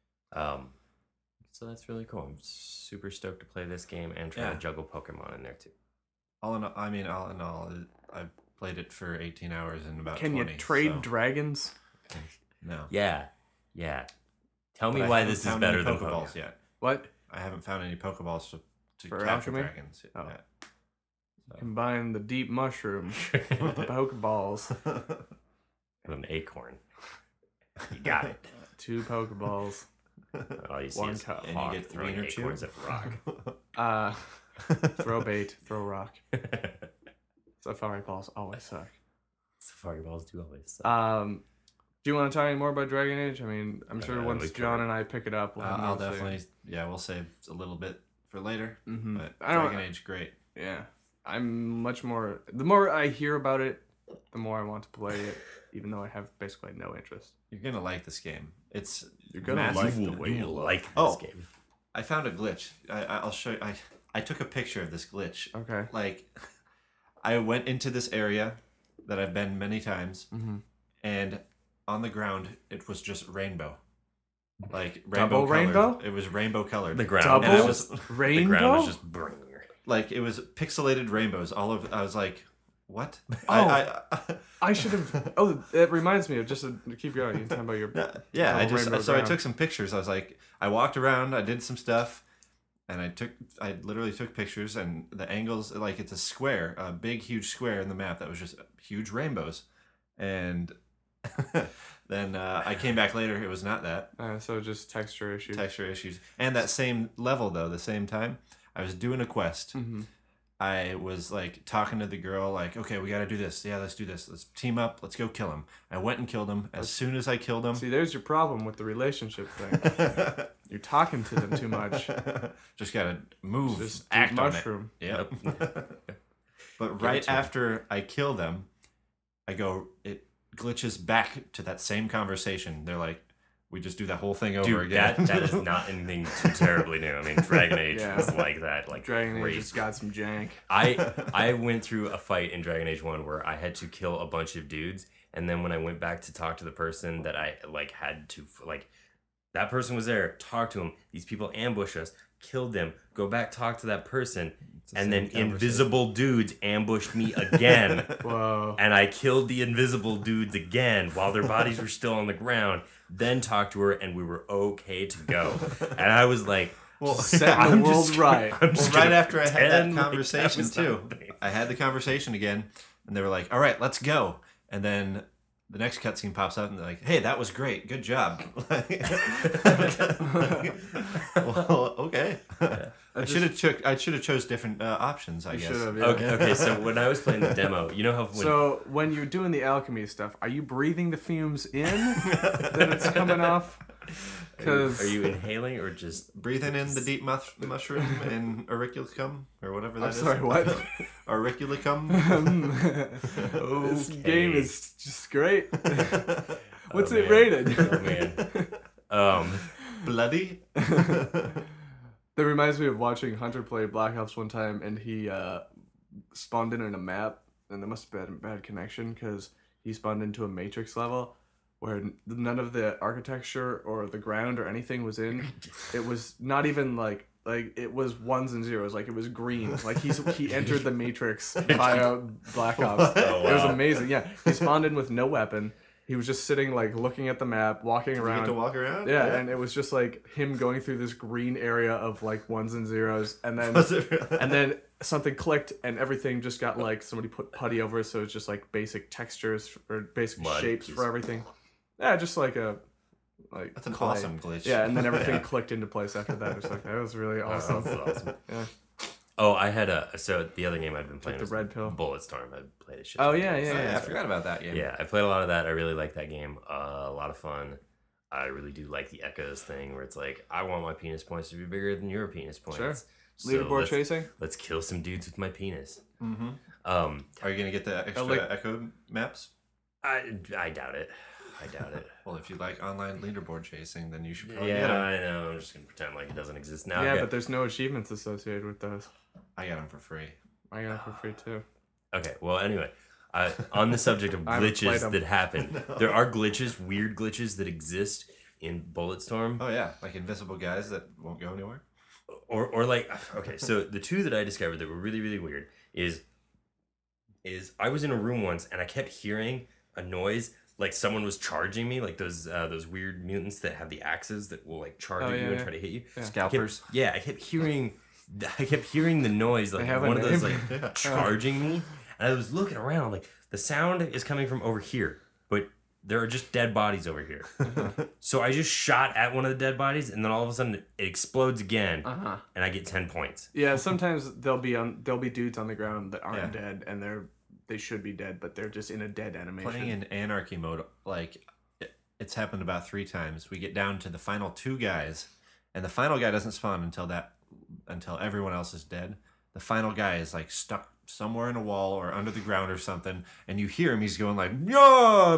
So that's really cool. I'm super stoked to play this game and try Yeah. to juggle Pokemon in there too. All in all, I've played it for 18 hours in about Can 20. you trade so, dragons? no. Yeah. Tell me But I why haven't this is found better any than Pokeballs Pokemon. yet. What? I haven't found any Pokeballs to For capture alchemy? dragons Oh. yet. Combine the deep mushroom with the Pokeballs. With an acorn. You got it. 2 Pokeballs. All you see One is cup. And Hawk you get throwing Wiener Chew? acorns at Rock. Throw bait, throw rock. Safari balls always suck. Safari balls do always suck. Do you want to talk any more about Dragon Age? I mean, I'm sure we once could. John and I pick it up, we'll have I'll more to say. definitely, we'll save a little bit for later. Mhm. But I don't- Dragon Age, great. Yeah, I'm much more. The more I hear about it, the more I want to play it, even though I have basically no interest. You're gonna like this game. It's You're gonna massive. like the way you look. like this Oh. game. I found a glitch. I'll show you. I took a picture of this glitch. Okay. Like, I went into this area that I've been many times, Mm-hmm. and on the ground it was just rainbow, like Double rainbow colored. rainbow? It was rainbow colored. The ground. Double And I was was just, rainbow. the ground was just burning. like, it was pixelated rainbows all over. I was like, what? Oh. I I should have. Oh, it reminds me of just to keep going. You talking about your yeah. I double just rainbow so I ground. took some pictures. I was like, I walked around. I did some stuff. And I literally took pictures, and the angles, like, it's a square, a big, huge square in the map that was just huge rainbows. And then I came back later, it was not that. So just texture issues. Texture issues. And that same level, though, the same time, I was doing a quest. Mm-hmm. I was, like, talking to the girl, like, okay, we got to do this. Yeah, let's do this. Let's team up. Let's go kill him. I went and killed him. As soon as I killed him... See, there's your problem with the relationship thing. You're talking to them too much. Just got to move, Just act on it. mushroom. Yep. But Give right it to 'em. after I kill them, it glitches back to that same conversation. They're like, we just do that whole thing over Dude, again. that is not anything too terribly new. I mean, Dragon Age Yeah. was like that. Like Dragon Age crazy. just got some jank. I went through a fight in Dragon Age 1 where I had to kill a bunch of dudes, and then when I went back to talk to the person that I like had to like, that person was there, talk to him. These people ambush us, killed them, go back, talk to that person, the and same then conversation. invisible dudes ambushed me again. Whoa. And I killed the invisible dudes again while their bodies were still on the ground. Then talked to her, and we were okay to go. And I was like, Well, Setting the world just- right. I'm well, just right gonna after I had that pretend like conversation, was not too, happening. I had the conversation again, and they were like, all right, let's go. And then the next cutscene pops up, and they're like, hey, that was great. Good job. Well, okay. I should have chose different options, I You guess. should have. Yeah. Okay, so when I was playing the demo, you know how when So when you're doing the alchemy stuff, are you breathing the fumes in that it's coming off? Because Are you inhaling or just Breathing in the deep mushroom and auriculum or whatever that I'm is. sorry, what? Auriculum. This game is just great. What's Oh, it man. rated? Oh man. Bloody. That reminds me of watching Hunter play Black Ops one time, and he spawned in a map, and there must have been a bad connection because he spawned into a Matrix level where none of the architecture or the ground or anything was in. It was not even like it was ones and zeros, like it was green. Like he entered the Matrix via Black Ops. Oh, It was wow. amazing. Yeah, he spawned in with no weapon. He was just sitting like looking at the map, walking You get around. to walk around? Yeah, and it was just like him going through this green area of like ones and zeros, and then Was it really? and then something clicked, and everything just got like somebody put putty over it, so it's just like basic textures or basic Mud, shapes just- for everything. Yeah, just like a like That's an clay. awesome glitch. Yeah, and then everything Yeah. clicked into place after that. It was like that was really Oh, awesome. that's awesome. Yeah. Oh, I had so the other game I've been playing the was red pill. Bulletstorm. I played a shit. Oh, ton of yeah, games. Oh, yeah, yeah, I yeah. forgot about that game. Yeah, I played a lot of that. I really like that game. A lot of fun. I really do like the Echoes thing where it's like, I want my penis points to be bigger than your penis points. Sure. So Leaderboard let's, chasing. let's kill some dudes with my penis. Mm-hmm. Um, Are you gonna get the extra like- echo maps? I doubt it. I doubt it. Well, if you like online leaderboard chasing, then you should probably get Yeah, 'em. I know. I'm just gonna pretend like it doesn't exist now. Yeah, Okay. but there's no achievements associated with those. I got them for free. I got it for free too. Okay, well, anyway, on the subject of I haven't played glitches 'em. that happen, there are glitches, weird glitches that exist in Bulletstorm. Oh yeah, like invisible guys that won't go anywhere. Or like, okay, so the two that I discovered that were really, really weird is I was in a room once and I kept hearing a noise like someone was charging me, like those weird mutants that have the axes that will like charge Oh, at you yeah, and yeah. try to hit you. Yeah. Scalpers. I kept hearing the noise, like have a one of those name. like Yeah. charging me, and I was looking around, like the sound is coming from over here, but there are just dead bodies over here. So I just shot at one of the dead bodies, and then all of a sudden it explodes again, Uh-huh. and I get 10 points. Yeah, sometimes there'll be dudes on the ground that aren't Yeah. dead, and they should be dead, but they're just in a dead animation. Playing in anarchy mode, like it's happened about 3 times. We get down to the final 2 guys, and the final guy doesn't spawn until everyone else is dead. The final guy is like stuck somewhere in a wall or under the ground or something, and you hear him. He's going like yeah,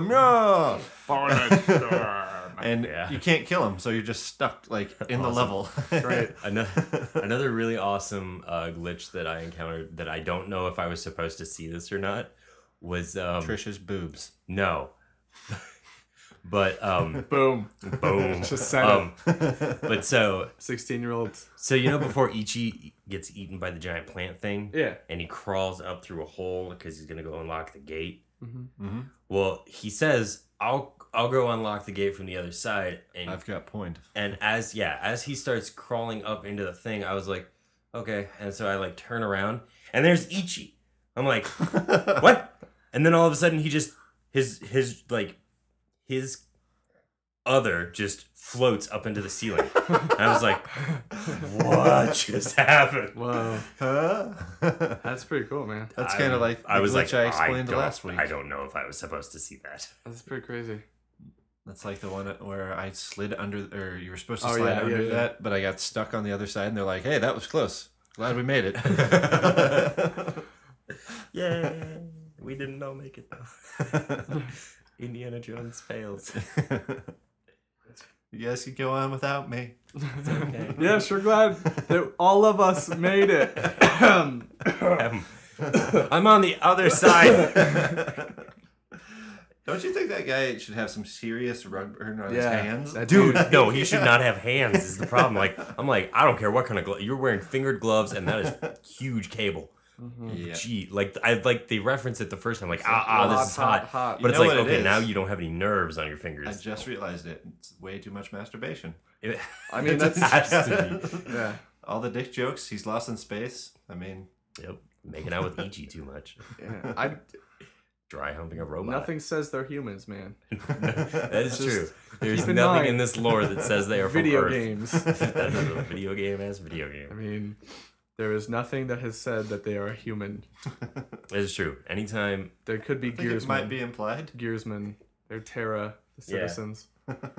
yeah, and Yeah. you can't kill him, so you're just stuck like in the level. Right. Another really awesome glitch that I encountered that I don't know if I was supposed to see this or not was Trisha's boobs. no. But Boom. boom. Just set But so 16-year-olds. you know before Ichi gets eaten by the giant plant thing, Yeah. and he crawls up through a hole because he's gonna go unlock the gate. Mm-hmm. Well, he says, "I'll go unlock the gate from the other side," and I've got point. and as he starts crawling up into the thing, I was like, okay, and so I like turn around, and there's Ichi. I'm like, what? And then all of a sudden, he just his other just floats up into the ceiling. And I was like, what just happened? Whoa. Huh? That's pretty cool, man. That's kind of like the I was glitch like, I explained don't- last week. I don't know if I was supposed to see that. That's pretty crazy. That's like the one where I slid under, or you were supposed to Oh, slide yeah, under yeah. that, but I got stuck on the other side, and they're like, "Hey, that was close. Glad we made it." Yay! We didn't all make it though. Indiana Jones fails. You guys can go on without me. Okay. Yeah, sure glad that all of us made it. I'm on the other side. Don't you think that guy should have some serious rug burn on his Yeah, hands? that Dude, no, he should not have hands is the problem. I'm like, I don't care what kind of glove. You're wearing fingered gloves and that is huge cable. Yeah. Gee, like they referenced it the first time, like, this is hot. hot. But You it's know like, what it okay, is? now you don't have any nerves on your I fingers. just realized it. It's way too much masturbation. It, I mean, it that's has to be. yeah. All the dick jokes. He's lost in space. I mean, Yep, making out with Ichi too much. Yeah. Dry humping a robot. Nothing says they're humans, man. That is Just true. There's keep in nothing mind, in this lore that says they are Video from Earth. games. That is a video game as video I game. mean, there is nothing that has said that they are human. That is true. Anytime, There could be I think it Gearsmen. might be implied. Gearsmen. They're Terra, the Yeah. citizens.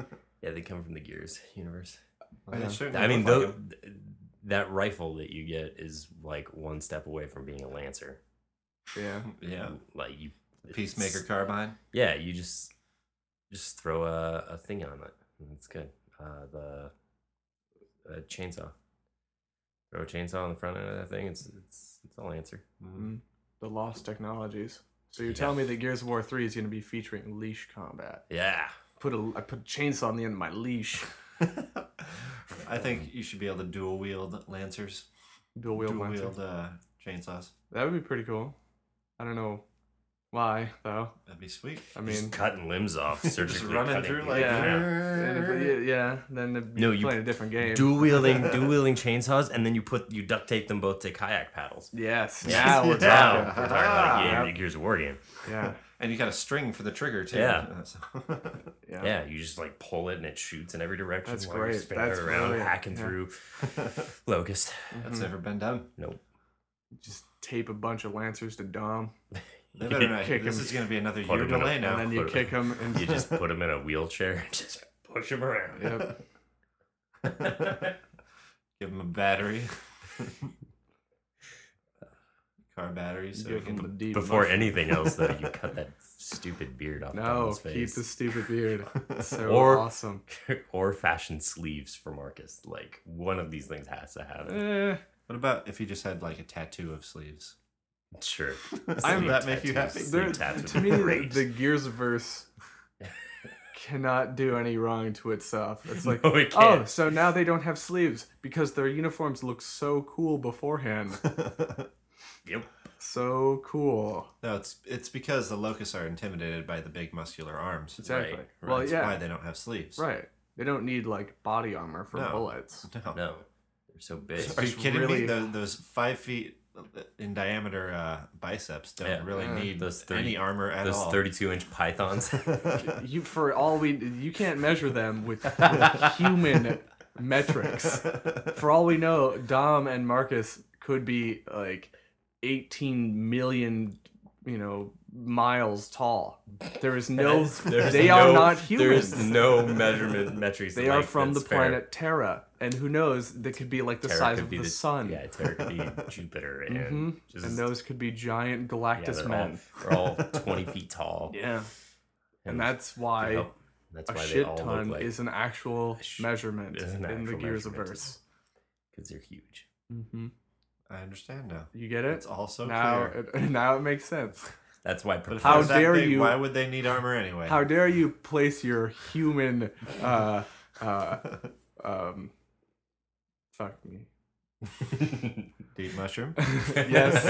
Yeah, they come from the Gears universe. Well, they Yeah. certainly I mean, look like though, that rifle that you get is like one step away from being a Lancer. Yeah. 'em. Yeah. Like you, Peacemaker it's- carbine. Yeah, you just throw a thing on it. It's good. The chainsaw. Throw a chainsaw on the front end of that thing. It's a Lancer. Mm. The lost technologies. So you're Yeah. telling me that Gears of War 3 is going to be featuring leash combat? Yeah. I put a chainsaw on the end of my leash. I think you should be able to dual wield lancers, Dual wield dual lancer. wield chainsaws. That would be pretty cool. I don't know why though. That'd be sweet. I Just mean, cutting limbs off, Just surgically running cutting through people. like yeah. Then No, you're you- playing a different game. dual wielding chainsaws, and then you duct tape them both to kayak paddles. Yes. Yeah. Now we're Now talking. we're talking about a Yeah. game, a Gears of War game. Yeah. And you got a string for the trigger too. Yeah. So- Yeah. Yeah, you just like pull it and it shoots in every direction. That's while you're great. spinning That's it around, brilliant. hacking Yeah. through Locust. That's Mhm. never been done. Nope. Just tape a bunch of lancers to Dom, They better not. Kick This him. is going to be another Put year him in a- delay and now. then you Put- kick him, and You just put him in a wheelchair and just push him around. Yep. Give him a battery. Car battery. So Give he him can... the deep. Before muffin. anything else, though, you cut that stupid beard off No, Donald's keep face. the stupid beard. It's so Or- awesome. Or fashion sleeves for Marcus. Like, one of these things has to happen. Eh, What about if he just had like a tattoo of sleeves? Sure. Does I'm- that make you happy? Tattoos. there, Sleeve tats would to be me, great. the Gearsverse cannot do any wrong to itself. It's like, No, it oh, can't. so now they don't have sleeves because their uniforms look so cool beforehand. Yep. So cool. No, it's because the locusts are intimidated by the big muscular arms. Exactly. Right, Well, That's yeah. why they don't have sleeves. Right. They don't need like body armor for No. bullets. No. No. They're so big. Are you Just kidding really- me? Those 5 feet in diameter biceps don't Yeah. really Yeah. need Those any armor at Those all. 32-inch pythons. You can't measure them with human metrics. For all we know, Dom and Marcus could be like 18 million, miles tall. There is no. They are not humans. There's no measurement metrics. They are from the planet Terra, and who knows? They could be like the size of the sun. Yeah, Terra could be Jupiter, and Mhm. just, And those could be giant yeah, Galactus they're men. all 20 feet tall. Yeah, and that's why you know, that's a why they shit all ton look like is an actual measurement is an in the actual Gears of measurement. Verse. because they're huge. Mm-hmm. I understand now. You get it? It's all so now, clear. now it makes sense. That's why. But if How they're that dare big, you- Why would they need armor anyway? How dare you place your human fuck me. Deep mushroom? Yes.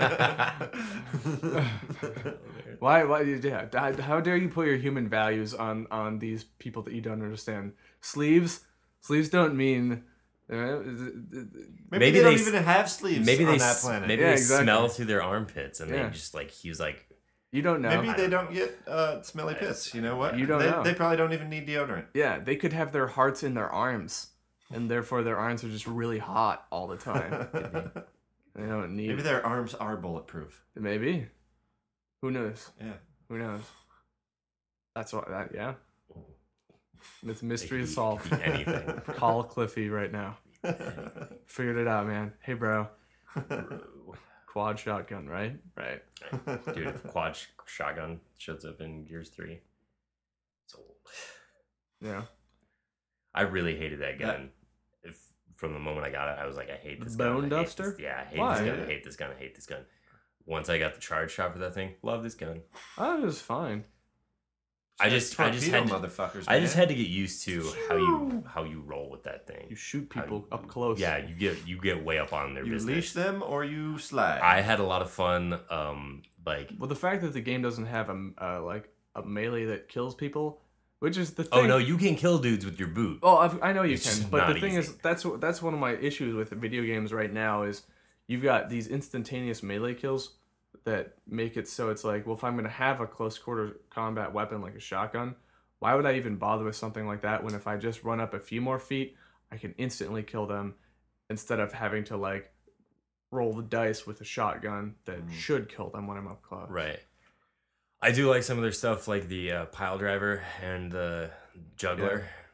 Why yeah, how dare you put your human values on these people that you don't understand? Sleeves don't mean Maybe Maybe they don't they even have sleeves maybe on they that planet. maybe Yeah, they exactly. smell through their armpits, and Yeah. they just like he was like, you don't know. Maybe they don't get smelly pits. You know what? You don't they, know. They probably don't even need deodorant. Yeah, they could have their hearts in their arms, and therefore their arms are just really hot all the time. They don't need. Maybe their arms are bulletproof. Maybe. Who knows? Yeah. Who knows? That's what that. Yeah. This it mystery could is be- solved. it could be anything. Call Cliffy right now. Figured it out, man. Hey, bro. Quad shotgun, right? Right. Dude, if quad shotgun shows up in Gears 3, it's old. Yeah. I really hated that gun. If from the moment I got it, I was like, I hate this The gun. bone I hate duster? this- yeah, I hate Why? this gun. I hate this gun. I hate this gun. Once I got the charge shot for that thing, love this gun. Oh, it was fine. I just had to, motherfuckers. I just had to get used to how you roll with that thing. You shoot How people you- up close. Yeah, you get way up on their You business. leash them or you slide. I had a lot of fun. Like, Well, the fact that the game doesn't have a melee that kills people, which is the thing. oh no, you can kill dudes with your boot. Oh, I know you It's can, just but the not thing easy. is, that's one of my issues with video games right now is you've got these instantaneous melee kills that make it so it's like, well, if I'm going to have a close quarter combat weapon like a shotgun, why would I even bother with something like that when if I just run up a few more feet, I can instantly kill them instead of having to like roll the dice with a shotgun that should kill them when I'm up close. Right. I do like some of their stuff, like the pile driver and the juggler.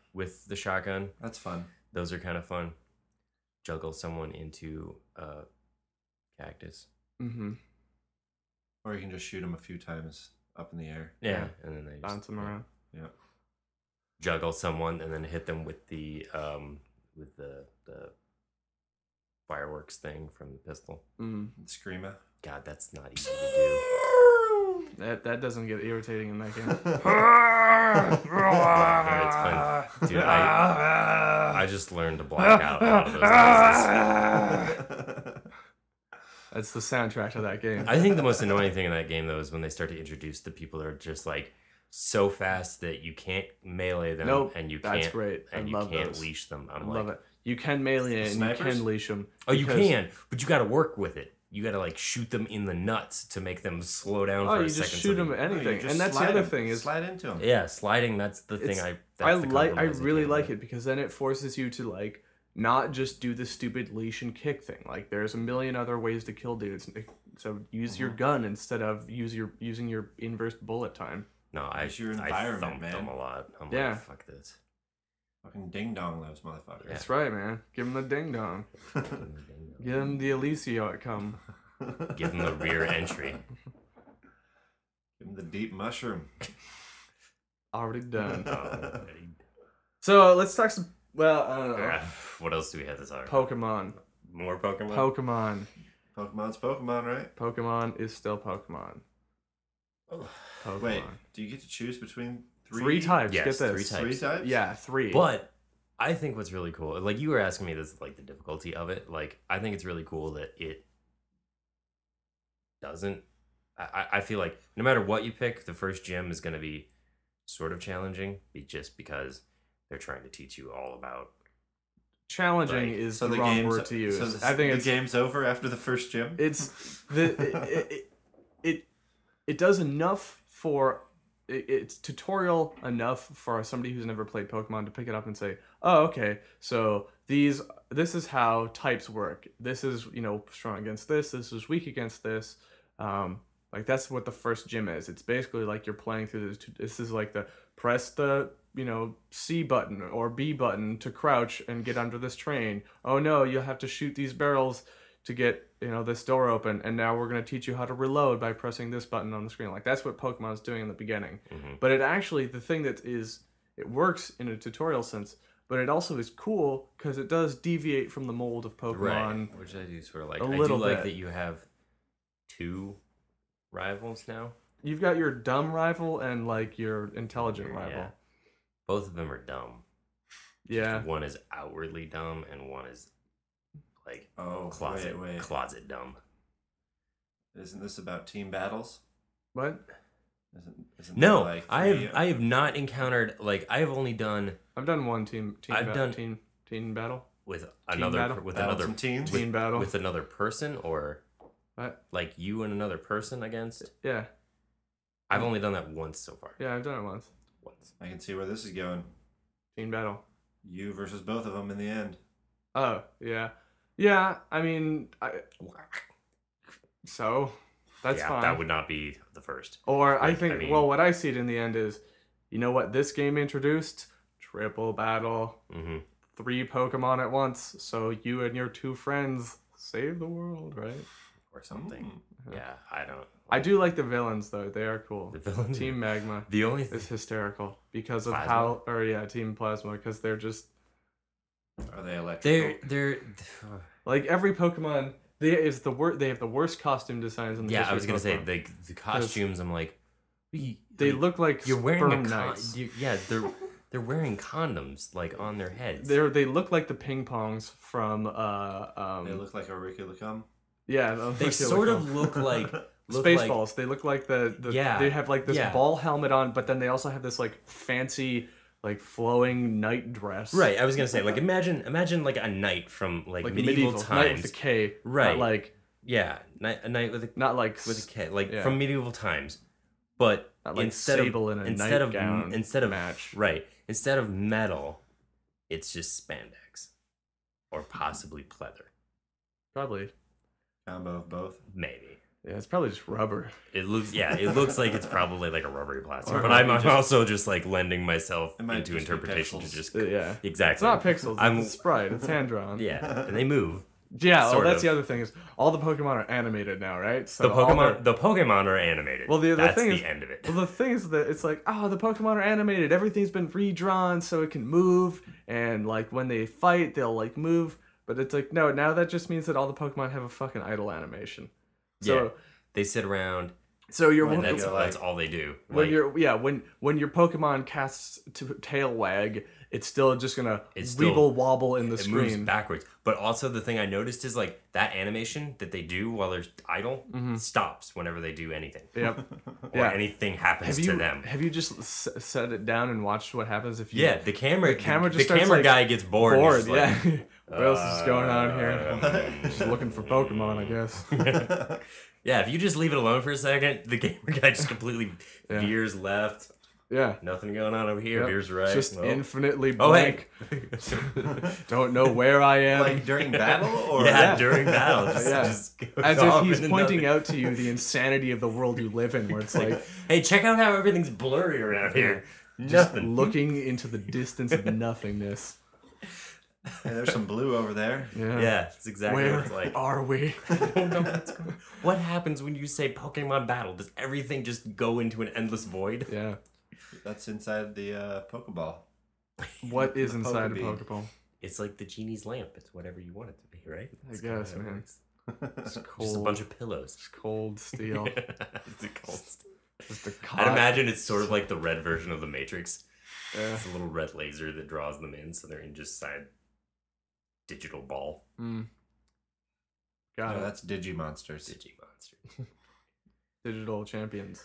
with the shotgun. That's fun. Those are kind of fun. Juggle someone into a cactus. Mm-hmm. Or you can just shoot them a few times up in the air. Yeah, and then they just, Bounce them around. Yeah. Juggle someone and then hit them with the fireworks thing from the pistol. Screamer. God, that's not easy to do. That doesn't get irritating in that game. It's fun. Dude, I just learned to block out a lot of those noises. That's the soundtrack to that game. I think the most annoying thing in that game, though, is when they start to introduce the people that are just like so fast that you can't melee them, Nope, and you that's can't, great. I and you love can't those. leash them. I love it. You can melee it and you Snipers? can leash them. Oh, you can, but you got to work with it. You got to like shoot them in the nuts to make them slow down Oh, for you a just second. shoot so them they- at anything, You just and that's the slide other 'em. thing is Slide into them. Yeah, sliding. That's the thing. It's- I I really like it because then it forces you to like not just do the stupid leash and kick thing. Like there's a million other ways to kill dudes. So use your gun instead of using your inverse bullet time. No, It's your I environment, thumped man. them a lot. I'm Yeah. like, fuck this. Fucking ding dong those motherfuckers. That's right, man. Give him the ding dong. Give him the Elysia come. Give them the rear entry. Give them the deep mushroom. Already done. Oh, So let's talk some. Well, I don't know. yeah. What else do we have to talk about? Pokemon. More Pokemon? Pokemon. Pokemon's Pokemon, right? Pokemon is still Pokemon. Pokemon. Wait, do you get to choose between Three types. Yes, Get this. 3 types. 3 types? Yeah, 3. But I think what's really cool, like you were asking me this, like the difficulty of it. Like I think it's really cool that it doesn't. I feel like no matter what you pick, the first gym is going to be sort of challenging, just because they're trying to teach you all about. Challenging Like, is So the the wrong game's, word to use. so I think the it's game's over after the first gym? it's it does enough for it's tutorial enough for somebody who's never played Pokemon to pick it up and say, oh, okay, so this is how types work. This is, strong against this is weak against this. Like that's what the first gym is. It's basically like you're playing through this is like the press the C button or B button to crouch and get under this train. Oh no, you have to shoot these barrels to get this door open, and now we're going to teach you how to reload by pressing this button on the screen. Like that's what Pokemon's doing in the beginning. Mhm. But it actually, the thing that is, it works in a tutorial sense, but it also is cool because it does deviate from the mold of Pokemon. Right, which I do sort of like. a I little do like bit. that you have 2 rivals now. You've got your dumb rival and like your intelligent rival. Yeah. Both of them are dumb. Yeah. One is outwardly dumb, and one is like Oh, wait. closet dumb. Isn't this about team battles? What? Isn't No, there, like, I have not encountered, like I have only done I've done one team battle. with battle? Battle some teams? Team battle. with another person, or What? like you and another person against. Yeah. I've only done that once so far. Yeah, I've done it once. Once. I can see where this is going. Team battle. You versus both of them in the end. Oh, yeah. Yeah, I mean, so that's yeah, fine. that would not be the first. Or I Like, think, I mean- well, what I see it in the end is, you know what this game introduced? Triple battle. Hmm 3 Pokemon at once, so you and your 2 friends save the world, right? Or something. Mm. Yeah, I don't. I do like the villains, though. They are cool. The villains. Team Magma The only is hysterical because of Plasma? Team Plasma, because they're just, Are they electrical? they're like every Pokemon, they have the worst costume designs in the yeah. history I was of gonna say Pokemon. the costumes. I'm like, They look like you're wearing sperm a knights. yeah. They're wearing condoms like on their heads. They look like the ping pongs from They look like Auriculatum. yeah, They sort of look like Spaceballs. They look like the Yeah, they have like this yeah. ball helmet on, but then they also have this like fancy like flowing night dress. Right, I was gonna say, like, imagine like a knight from like, medieval night times. with a K. Right. Not like Yeah, a knight with a not like K, like yeah. from medieval times. But not like instead Sable of in a instead of nightgown instead of match. right, instead of metal, it's just spandex, or possibly pleather, Probably. Combo of both. maybe. Yeah, it's probably just rubber. It looks like it's probably like a rubbery plastic. Or But it might I'm also just like lending myself It might into just be interpretation to pixels. just Yeah. exactly. It's not pixels. It's a sprite. It's hand drawn. Yeah, and they move. Yeah. Well, Sort that's of. the other thing is all the Pokemon are animated now, right? So all The Pokemon are animated. Well, the That's thing the is- end of it. Well, the thing is that it's like, oh, the Pokemon are animated. Everything's been redrawn so it can move, and like when they fight, they'll like move. But it's like, no, now that just means that all the Pokemon have a fucking idle animation. So, Yeah. They sit around, so you're and When that's, they go, like- that's all they do. when Like, when your Pokemon casts to tail wag, it's still just gonna It's still- weeble wobble in the it moves screen. backwards. But also the thing I noticed is like that animation that they do while they're idle stops whenever they do anything. Yep. Or Yeah. anything happens Have you to them. have you just set it down and watched what happens if you Yeah, the camera just starts, like, guy gets bored. and bored? he's just Yeah. like, What else is going on here? Just looking for Pokemon, I guess. yeah, if you just leave it alone for a second, the camera guy just completely Yeah. veers left. Yeah. Nothing going on over here. Yep. Veers right. Just Well. infinitely Oh, hey. blank. Don't know where I am. Like during battle, or yeah, Yeah. during battle. Just, Yeah. just goes As off if he's into pointing nothing. out to you the insanity of the world you live in, where it's like Hey, check out how everything's blurry around here. just Nothing. looking into the distance of nothingness. Hey, there's some blue over there. Yeah. Yeah, that's exactly what Where it's like. are we? I don't know what's going on. What happens when you say Pokemon battle? Does everything just go into an endless void? Yeah. That's inside the Pokeball. What is The inside a Pokebean. Pokeball? It's like the genie's lamp. It's whatever you want it to be, right? I That's kinda guess, how it man. works. It's Just a cold. bunch of pillows. It's cold steel. It's a cold. Just a I'd cot. imagine it's sort of like the red version of the Matrix. Yeah. It's a little red laser that draws them in, so they're in just side digital ball. Mm. Got No, it. that's Digimonsters. Digimonster. Digital champions.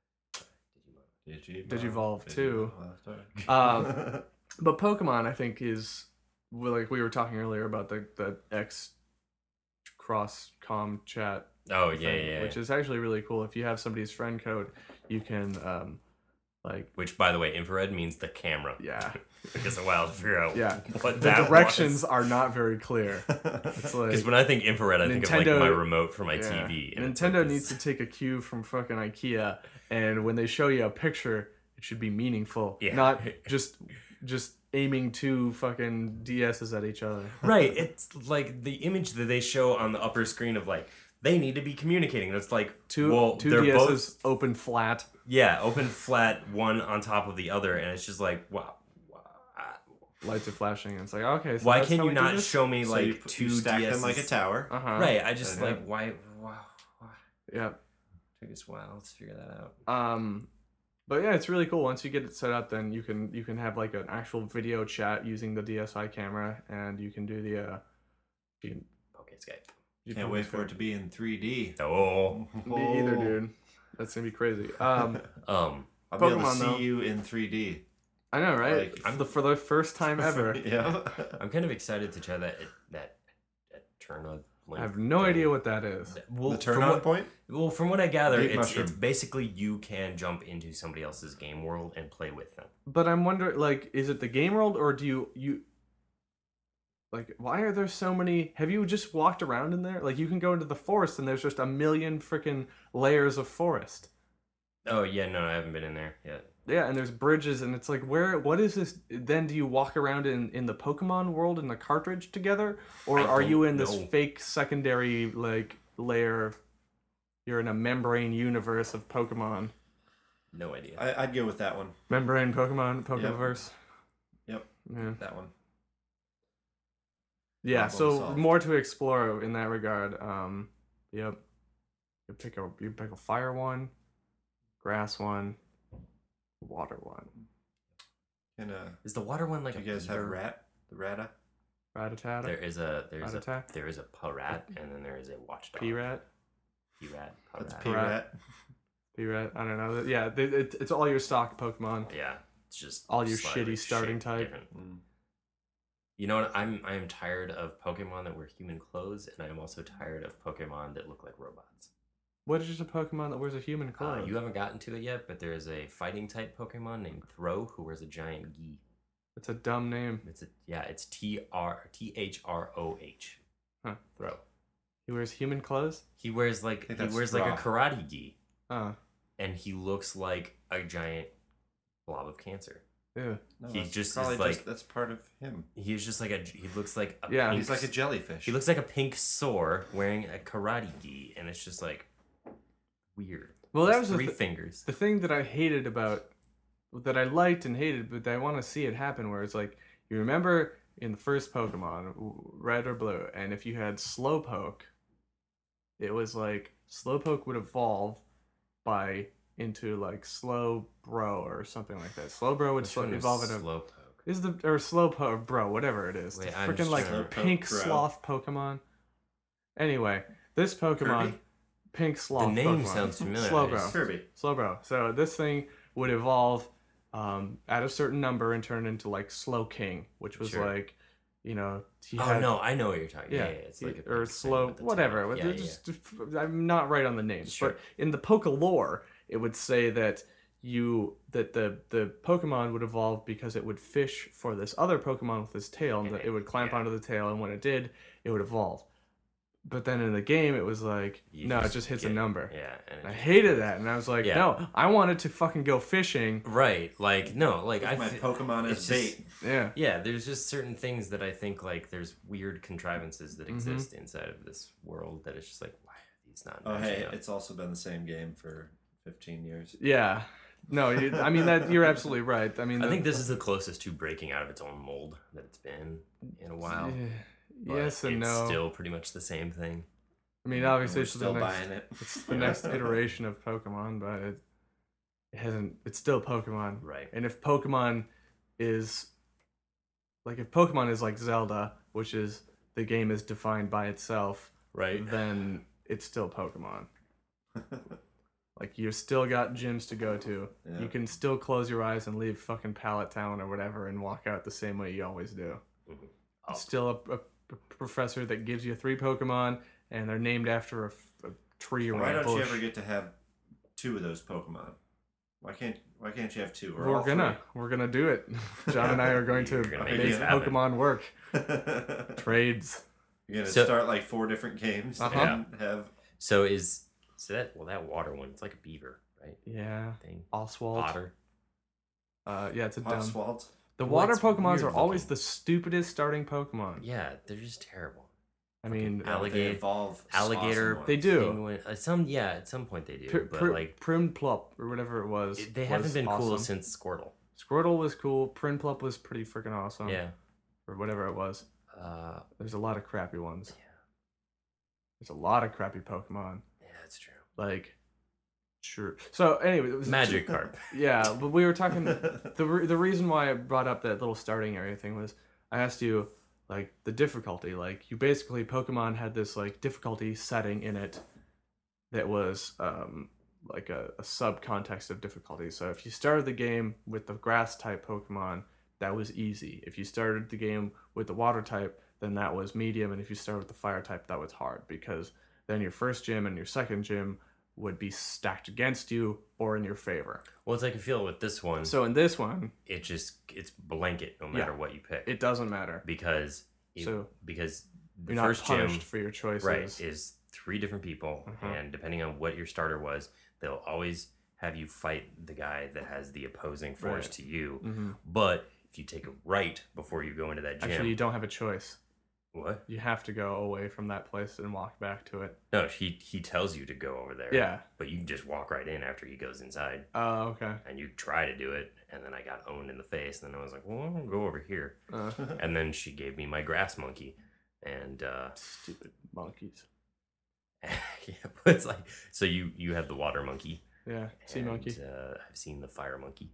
Digimon. Digivolve too. Digivolve. But Pokemon, I think, is well, like we were talking earlier about the X cross com chat, Oh yeah, thing, yeah. which is actually really cool. If you have somebody's friend code, you can like Which, by the way, infrared means the camera. yeah It took us a while to figure out yeah. what The that directions are not very clear. It's like Because when I think infrared, I think of like Nintendo- my remote for my yeah. TV. and it's like Nintendo this- needs to take a cue from fucking IKEA, and when they show you a picture, it should be meaningful, Yeah. not just aiming two fucking DSs at each other. Right, it's like the image that they show on the upper screen of like they need to be communicating. And it's like Two they're DSs both open flat. open flat, one on top of the other, and it's just like wow. Lights are flashing. And it's like okay. So Why that's can't how you we do not this? show me So like you, two you stack DSs? them like a tower. Uh-huh. Right, I just Yeah. like why Yeah. took us a while. Let's figure that out. But yeah, it's really cool. Once you get it set up, then you can have like an actual video chat using the DSi camera, and you can do the Okay, Skype. Can't wait for it to be in 3D. Oh, Me either, dude. That's gonna be crazy. I'll be able to Pokemon, see though. you in 3D. I know, right? Like- For the first time ever. Yeah. I'm kind of excited to try that turn on. I have no idea what that is. Well, The turn from on what, point? well, from what I gather, Deep it's mushroom. basically you can jump into somebody else's game world and play with them. But I'm wondering, like, is it the game world, or do you like? Why are there so many? Have you just walked around in there? Like, you can go into the forest, and there's just a million freaking layers of forest. Oh yeah, no, I haven't been in there yet. Yeah, and there's bridges, and it's like, what is this? Then do you walk around in the Pokemon world in the cartridge together, or I are you don't in this know. fake secondary like layer? You're in a membrane universe of Pokemon. No idea. I'd go with that one. Membrane Pokemon, Pokeverse. Yep. Yeah. That one. Yeah, Problem so solved. more to explore in that regard. Yep. You pick a fire one, grass one, water one. And Is the water one like do a you guys have beaver? rat? The Rata? Rattata, There is a Rattata, there is a Parat and then there is a watchdog. P-Rat, P-rat. That's Parat. P-Rat. P-Rat. I don't know. Yeah, it's all your stock Pokemon. Yeah, it's just All your slightly shitty starting shaped type. different. Mm. You know what? I am tired of Pokemon that wear human clothes, and I am also tired of Pokemon that look like robots. What is a Pokemon that wears a human clothes? You haven't gotten to it yet, but there is a fighting type Pokemon named Throw who wears a giant gi. It's a dumb name. It's Throh. Huh. Throw. He wears human clothes. He wears think like that's a straw. karate gi, Oh, and he looks like a giant blob of cancer. ew. No, He that's just is probably like- that's part of him. He looks like a Yeah. pink, He's like a jellyfish. he looks like a pink sore wearing a karate gi, and it's just like weird. Well, that Just was the three th- fingers. The thing that I hated about, that I liked and hated, but I want to see it happen, where it's like, you remember in the first Pokemon, Red or Blue, and if you had Slowpoke, it was like Slowpoke would evolve into like Slowbro or something like that. Slowbro would Which one was evolve into Slowpoke? Slowpoke Bro, whatever it is. Wait, the I'm freaking just like trying to- pink Slowpoke Bro. sloth Pokemon. Anyway, this Pokemon, Kirby? pink sloth. The name Pokemon. sounds familiar. Slowbro. Kirby. Slowbro. So this thing would evolve at a certain number and turn into like Slowking, which was Sure. like, he Oh had, no, I know what you're talking. yeah, Yeah, it's like a or pink thing slow, with the whatever. tail. Yeah, yeah. I'm not right on the names, Sure. but in the Pokelore, it would say that the Pokemon would evolve because it would fish for this other Pokemon with its tail, and And that it would clamp yeah. onto the tail, and when it did, it would evolve. But then in the game, it was like, You no, it just hits a get- number. Yeah, and it I just- hated that, and I was like, Yeah. no, I wanted to fucking go fishing. Right, like no, like With my fe- Pokemon it's as just- bait. Yeah. Yeah, there's just certain things that I think like there's weird contrivances that Mhm. exist inside of this world that it's just like why are these not? Oh, matching hey, up? it's also been the same game for 15 years. Yeah. No, I mean, that you're absolutely right. I mean, I think this is the closest to breaking out of its own mold that it's been in a while. but Yes and it's no. still pretty much the same thing. I mean, And obviously, we're it's still the next, buying it. it's the next iteration of Pokemon, but it hasn't. It's still Pokemon. Right. And if Pokemon is like Zelda, which is the game is defined by itself, Right. then it's still Pokemon. Like, you've still got gyms to go to. Yeah. You can still close your eyes and leave fucking Pallet Town or whatever and walk out the same way you always do. Mhm. It's still a professor that gives you 3 Pokemon, and they're named after a tree or Why a don't bush. you ever get to have 2 of those Pokemon? Why can't you have 2? Or We're all gonna do it. John and I are going to You're gonna make make it happen. Pokemon work. 3? Trades. You're gonna So- start like 4 different games Uh-huh. and have So that water one? It's like a beaver, right? Yeah. Thing. Oswald. Otter. Yeah, it's a dumb. Oswald. The Well, water it's Pokemons are weird always looking. the stupidest starting Pokemon. Yeah, they're just terrible. I mean, Al- Alligator- They evolve alligator- awesome they ones. do. Penguin. At some point they do, but like Prinplup or whatever it was. they haven't was been cool awesome. since Squirtle. Squirtle was cool. Prinplup was pretty freaking awesome. Yeah. Or whatever it was. There's a lot of crappy ones. Yeah. There's a lot of crappy Pokemon. Yeah, that's true. Like, sure. So anyway, it was Magikarp. Yeah, but we were talking. The reason why I brought up that little starting area thing was I asked you like the difficulty. Like, you basically Pokemon had this like difficulty setting in it that was like a sub context of difficulty. So if you started the game with the grass type Pokemon, that was easy. If you started the game with the water type, then that was medium, and if you started with the fire type, that was hard, because then your first gym and your second gym would be stacked against you or in your favor. Well, it's like I feel with this one. So in this one, it's blanket no matter Yeah. what you pick it doesn't matter. because So because the You're not first punished gym for your choices. right is 3 different people, Mhm. and depending on what your starter was, they'll always have you fight the guy that has the opposing force Right. to you. hmm But if you take a right before you go into that gym, Actually, you don't have a choice. what? You have to go away from that place and walk back to it. No, he tells you to go over there. Yeah. But you can just walk right in after he goes inside, Oh, okay. and you try to do it, and then I got owned in the face, and then I was like, well, I'm gonna go over here, Uh, and then she gave me my grass monkey, and stupid monkeys. yeah, but it's like so you have the water monkey. Yeah. Sea and, monkey. I've seen the fire monkey.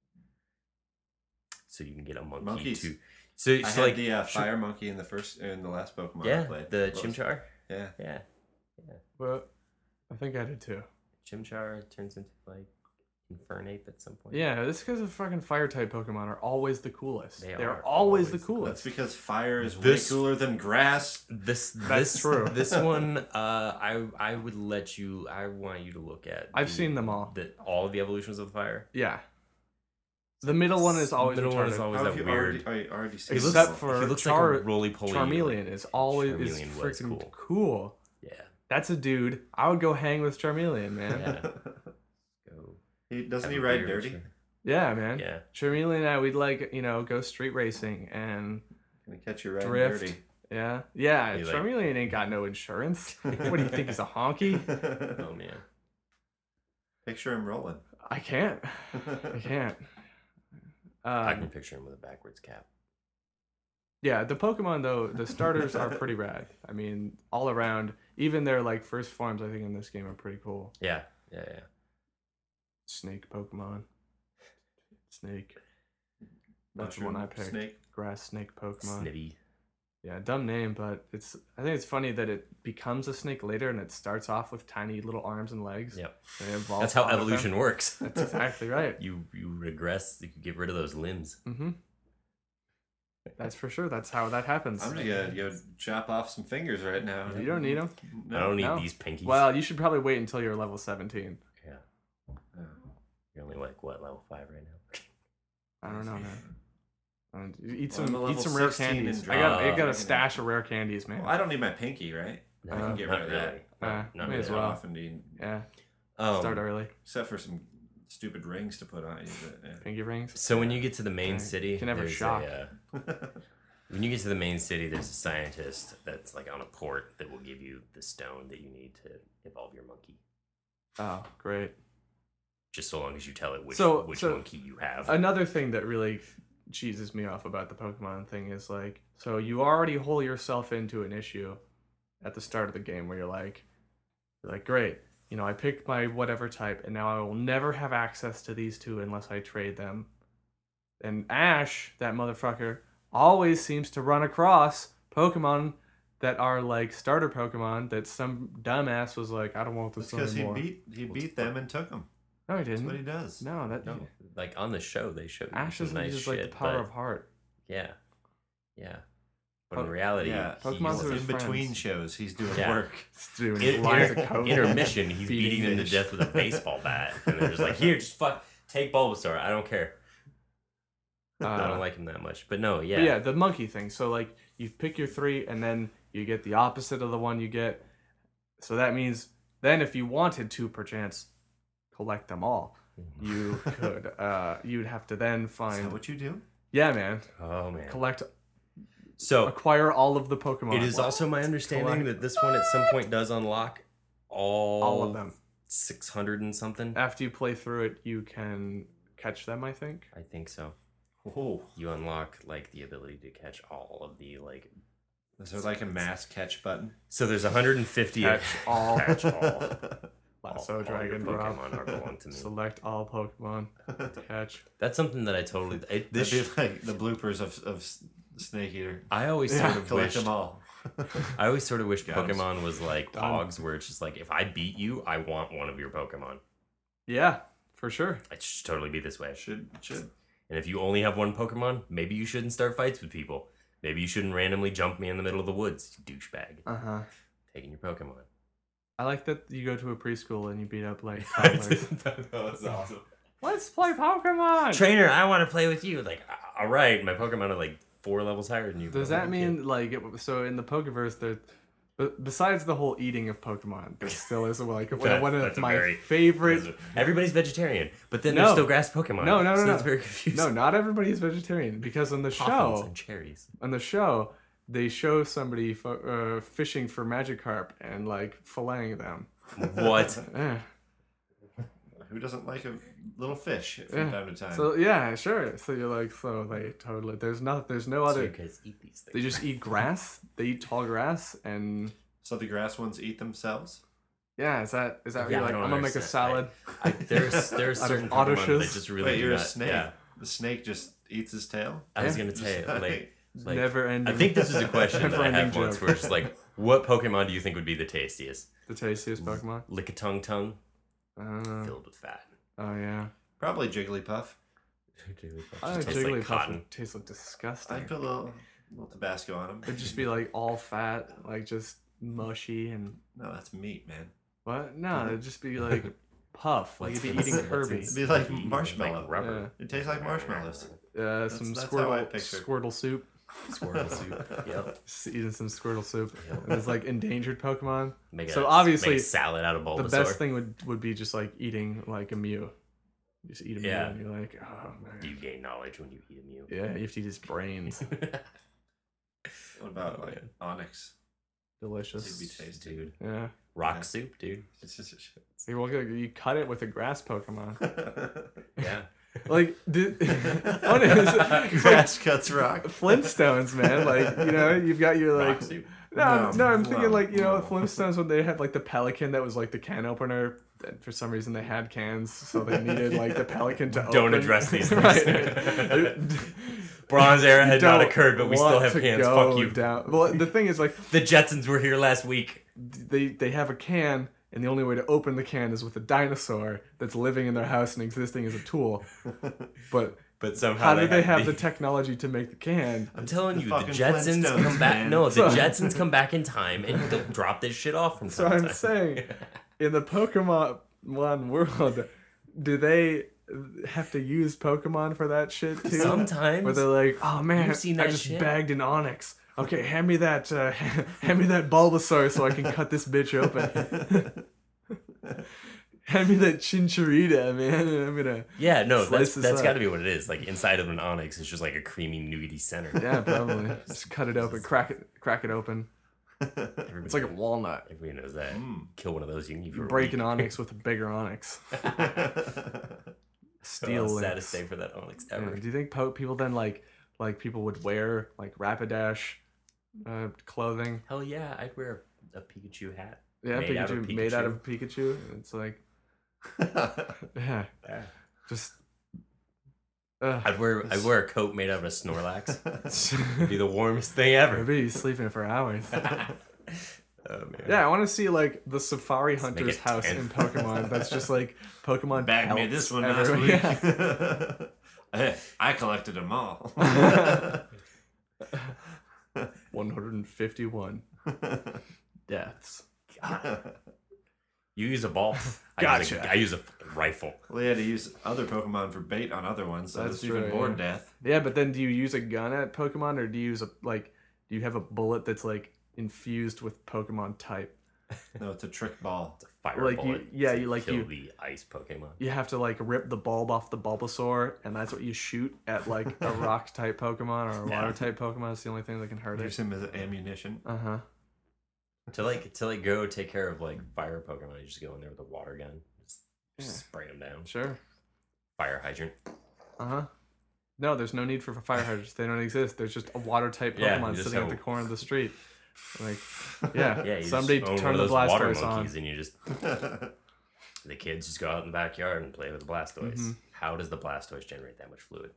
So you can get a monkey Monkeys. too. So I it's had like the fire monkey in the last Pokemon I yeah, played. the It was- Chimchar. Yeah. Yeah, Well, I think I did too. Chimchar turns into like Infernape at some point. Yeah, this because the fucking fire type Pokemon are always the coolest. They They're are always always the the coolest. That's because fire is This- way cooler than grass. That's true. This one, I would let you. I want you to look at. I've seen them all. All of the evolutions of the fire. Yeah. The middle one is always Middle one is retarded. always How that have you weird. already seen Except this? for he looks Char- like a roly poly. Charmeleon is always Charmeleon was freaking cool. cool. Yeah. That's a dude. I would go hang with Charmeleon, man. Yeah. Go. Doesn't have he a ride beer, dirty? sure. Yeah, man. Yeah. Charmeleon and I, we'd like, go street racing and Gonna catch you riding drift. dirty. Yeah. You like- Charmeleon ain't got no insurance. What do you think? He's a honky? Oh man. Picture him rolling. I can't. I can't. I can picture him with a backwards cap. Yeah, the Pokemon though, the starters are pretty rad. I mean, all around, even their like first forms, I think in this game are pretty cool. Yeah. Snake Pokemon. Snake. That's the one I picked. Snake. Grass snake Pokemon. Snivy. Yeah, dumb name, but I think it's funny that it becomes a snake later and it starts off with tiny little arms and legs. Yep. And it evolves That's how out of them. evolution works. That's exactly right. You regress. You get rid of those limbs. Mm-hmm. That's for sure. That's how that happens. I'm gonna go chop off some fingers right now. You don't need them. No. I don't need No. these pinkies. Well, you should probably wait until you're level 17. yeah. You're only like what, level 5 right now? I don't know, man. You eat Well, I'm a some level rare 16 candies. and I got dry. a stash of rare candies, man. Well, I don't need my pinky, right? I can get rid of that. Not may really. as How well. often do you, Yeah, Um, start early. except for some stupid rings to put on you. But, Pinky rings. So when you get to the main Yeah, city, you can have a there's shock. yeah. when you get to the main city, there's a scientist that's like on a port that will give you the stone that you need to evolve your monkey. Oh, great. Just so long as you tell it which So- monkey you have. Another thing that really cheeses me off about the Pokemon thing is like, so you already hole yourself into an issue at the start of the game where you're like, great, I picked my whatever type, and now I will never have access to these two unless I trade them. And Ash, that motherfucker, always seems to run across Pokemon that are like starter Pokemon that some dumbass was like, I don't want this Because anymore. he beat them and took them. No, he That's what he didn't. does. No, that no, like on the show, they showed Ash some doesn't nice use shit, like the power but of heart. yeah. But in reality, Yeah, he's Pokemon's are In his between friends. shows, he's doing Yeah. work. It's doing In- lines inter- of code. intermission, he's Feeding beating them to fish. death with a baseball bat, and they're just like, "Here, just take Bulbasaur. I don't care. I don't like him that much." But no, yeah, But yeah, the monkey thing. So like you pick your 3 and then you get the opposite of the one you get. So that means then if you wanted to perchance collect them all, you could you'd have to then Is find that what you do? Yeah, man. Oh man. Collect So acquire all of the Pokemon. it is also my understanding Collect- that this one at some point does unlock all of them. 600 and something. After you play through it, you can catch them, I think. I think so. Oh, You unlock like the ability to catch all of the like. is there like a mass catch button? So there's 150. Catch all. Catch all. Lasso all your Dragon drop. Pokemon are belong to me. Select all Pokemon. Catch. That's something that I totally. This That'd be like the bloopers of Snake Eater. I always Yeah. sort of Collect wished. them all. I always sort of wished Got 'em. Pokemon was like Done. dogs, where it's just like if I beat you, I want one of your Pokemon. Yeah, for sure. It should totally be this way. Should. And if you only have one Pokemon, maybe you shouldn't start fights with people. Maybe you shouldn't randomly jump me in the middle of the woods, you douchebag. Uh-huh. Taking your Pokemon. I like that you go to a preschool and you beat up like that toddlers. was awesome. Let's play Pokemon. Trainer, I want to play with you. Like, all right, my Pokemon are like 4 levels higher than you. Does that mean like so in the Pokeverse there? But besides the whole eating of Pokemon, there still is like one of That's a my very- favorite. Everybody's vegetarian, but then No. there's still grass Pokemon. No, so no. It's very confusing. No, not everybody is vegetarian because on the Poffins show, and cherries. they show somebody fishing for Magikarp and like filleting them. What? Eh. Who doesn't like a little fish from Yeah. time to time? So yeah, sure. So you're like, so they totally. There's no So you other. guys eat these things. They just eat grass. They eat tall grass, and So the grass ones eat themselves? yeah, is that what Yeah, you're I like? don't I'm gonna make a understand. salad. There's Out of certain auto Pokemon that shows? just really Wait, do you're a not- snake. Yeah, The snake just eats his tail? I was Yeah. gonna say like Never ending. I think this is a question that I Never-ending had once joke. where it's just like, what Pokemon do you think would be the tastiest? the tastiest Pokemon. Lickitung Tongue, Uh, filled with fat. oh yeah. Probably Jigglypuff. I Just think tastes like Jigglypuff cotton. would taste like disgusting. I'd put a little Tabasco on him. It'd just be like all fat, like just mushy and No, that's meat, man. what? No, it'd just be like puff, like you'd be eating Kirby. It'd be like marshmallow. Like rubber. It tastes like marshmallows. Some that's how I Squirtle picture it. Squirtle soup. Squirtle soup. Yep. Just eating some Squirtle soup. Yep. And it's like endangered Pokemon. Make So a, obviously, make a salad out of Bulbasaur. The best thing would be just like eating like a Mew. You just eat a Mew Yeah. and you're like, oh man. You gain knowledge when you eat a Mew. Yeah, you have to eat his brains. What about Oh, like man. Onyx? Delicious. It'd be tasty. Dude. Yeah. Rock Yeah. soup, dude. See, well, you cut it with a grass Pokemon. Yeah. Like, it's Grass cuts rock. like Flintstones, man. Like, you know, you've got your like. Rock soup. No, I'm thinking no, like, you know, no. Flintstones when they had like the pelican that was like the can opener. And for some reason they had cans, so they needed like the pelican to open. Don't address these things. Right. Bronze era had not Don't occurred, but we still want have to cans. go Fuck you. Down. Well, the thing is, like, The Jetsons were here last week. they have a can, and the only way to open the can is with a dinosaur that's living in their house and existing as a tool. But But somehow how do they have the the technology to make the can? I'm telling The you, the fucking Jetsons Flintstones, come back. man. No, the So- Jetsons come back in time and they'll drop this shit off from So time to I'm time. saying, in the Pokemon world, do they have to use Pokemon for that shit too? Sometimes. Where they're like, oh man, You've seen I that just shit. bagged an Onyx. Okay, hand me that Bulbasaur so I can cut this bitch open. Hand me that Chinchurita, man, and I'm gonna. Yeah, no, Slice that's this up. got to be what it is. Like inside of an Onyx, it's just like a creamy nougaty center. Yeah, probably. Just cut it open, crack it open. Everybody, It's like a walnut. everybody knows that. Kill one of those, you can eat for You a break week. an Onyx with a bigger Onyx. Steel Oh, links. saddest day for that Onyx Yeah, ever. do you think people then like people would wear like Rapidash clothing? Hell yeah, I'd wear a Pikachu hat. Yeah, Made out of Pikachu made out Pikachu. of Pikachu. It's like, yeah, Yeah. just. I'd wear a coat made out of a Snorlax. It'd be the warmest thing ever. Maybe he's sleeping for hours. Oh man. Yeah, I want to see like the Safari make Hunter's it house 10. in Pokemon. That's just like Pokemon. Bagged me pelts this one last everywhere. week. Hey, I collected them all. Yeah. 151 deaths. You use a ball. Gotcha. I use a fucking rifle. Well, you had to use other Pokemon for bait on other ones, so That's it's even true, more yeah. death. Yeah, but then do you use a gun at Pokemon, or do you use do you have a bullet that's like infused with Pokemon type? No, it's a trick ball. It's a fire Like, bullet. yeah, to you, like, kill you- the ice Pokemon. You have to like rip the bulb off the Bulbasaur, and that's what you shoot at like a rock type Pokemon or a water type Pokemon. It's the only thing that can hurt Use it. him as ammunition. Uh huh. To go take care of like fire Pokemon, you just go in there with a water gun, just Yeah. spray them down. Sure. Fire hydrant. Uh huh. No, there's no need for fire hydrants. They don't exist. There's just a water type Yeah, Pokemon you just sitting at have the corner of the street. Like, yeah. Yeah, you Somebody just own turn one of the those water Blastoise on. monkeys, and you just the kids just go out in the backyard and play with the Blastoise. Mhm. How does the Blastoise generate that much fluid?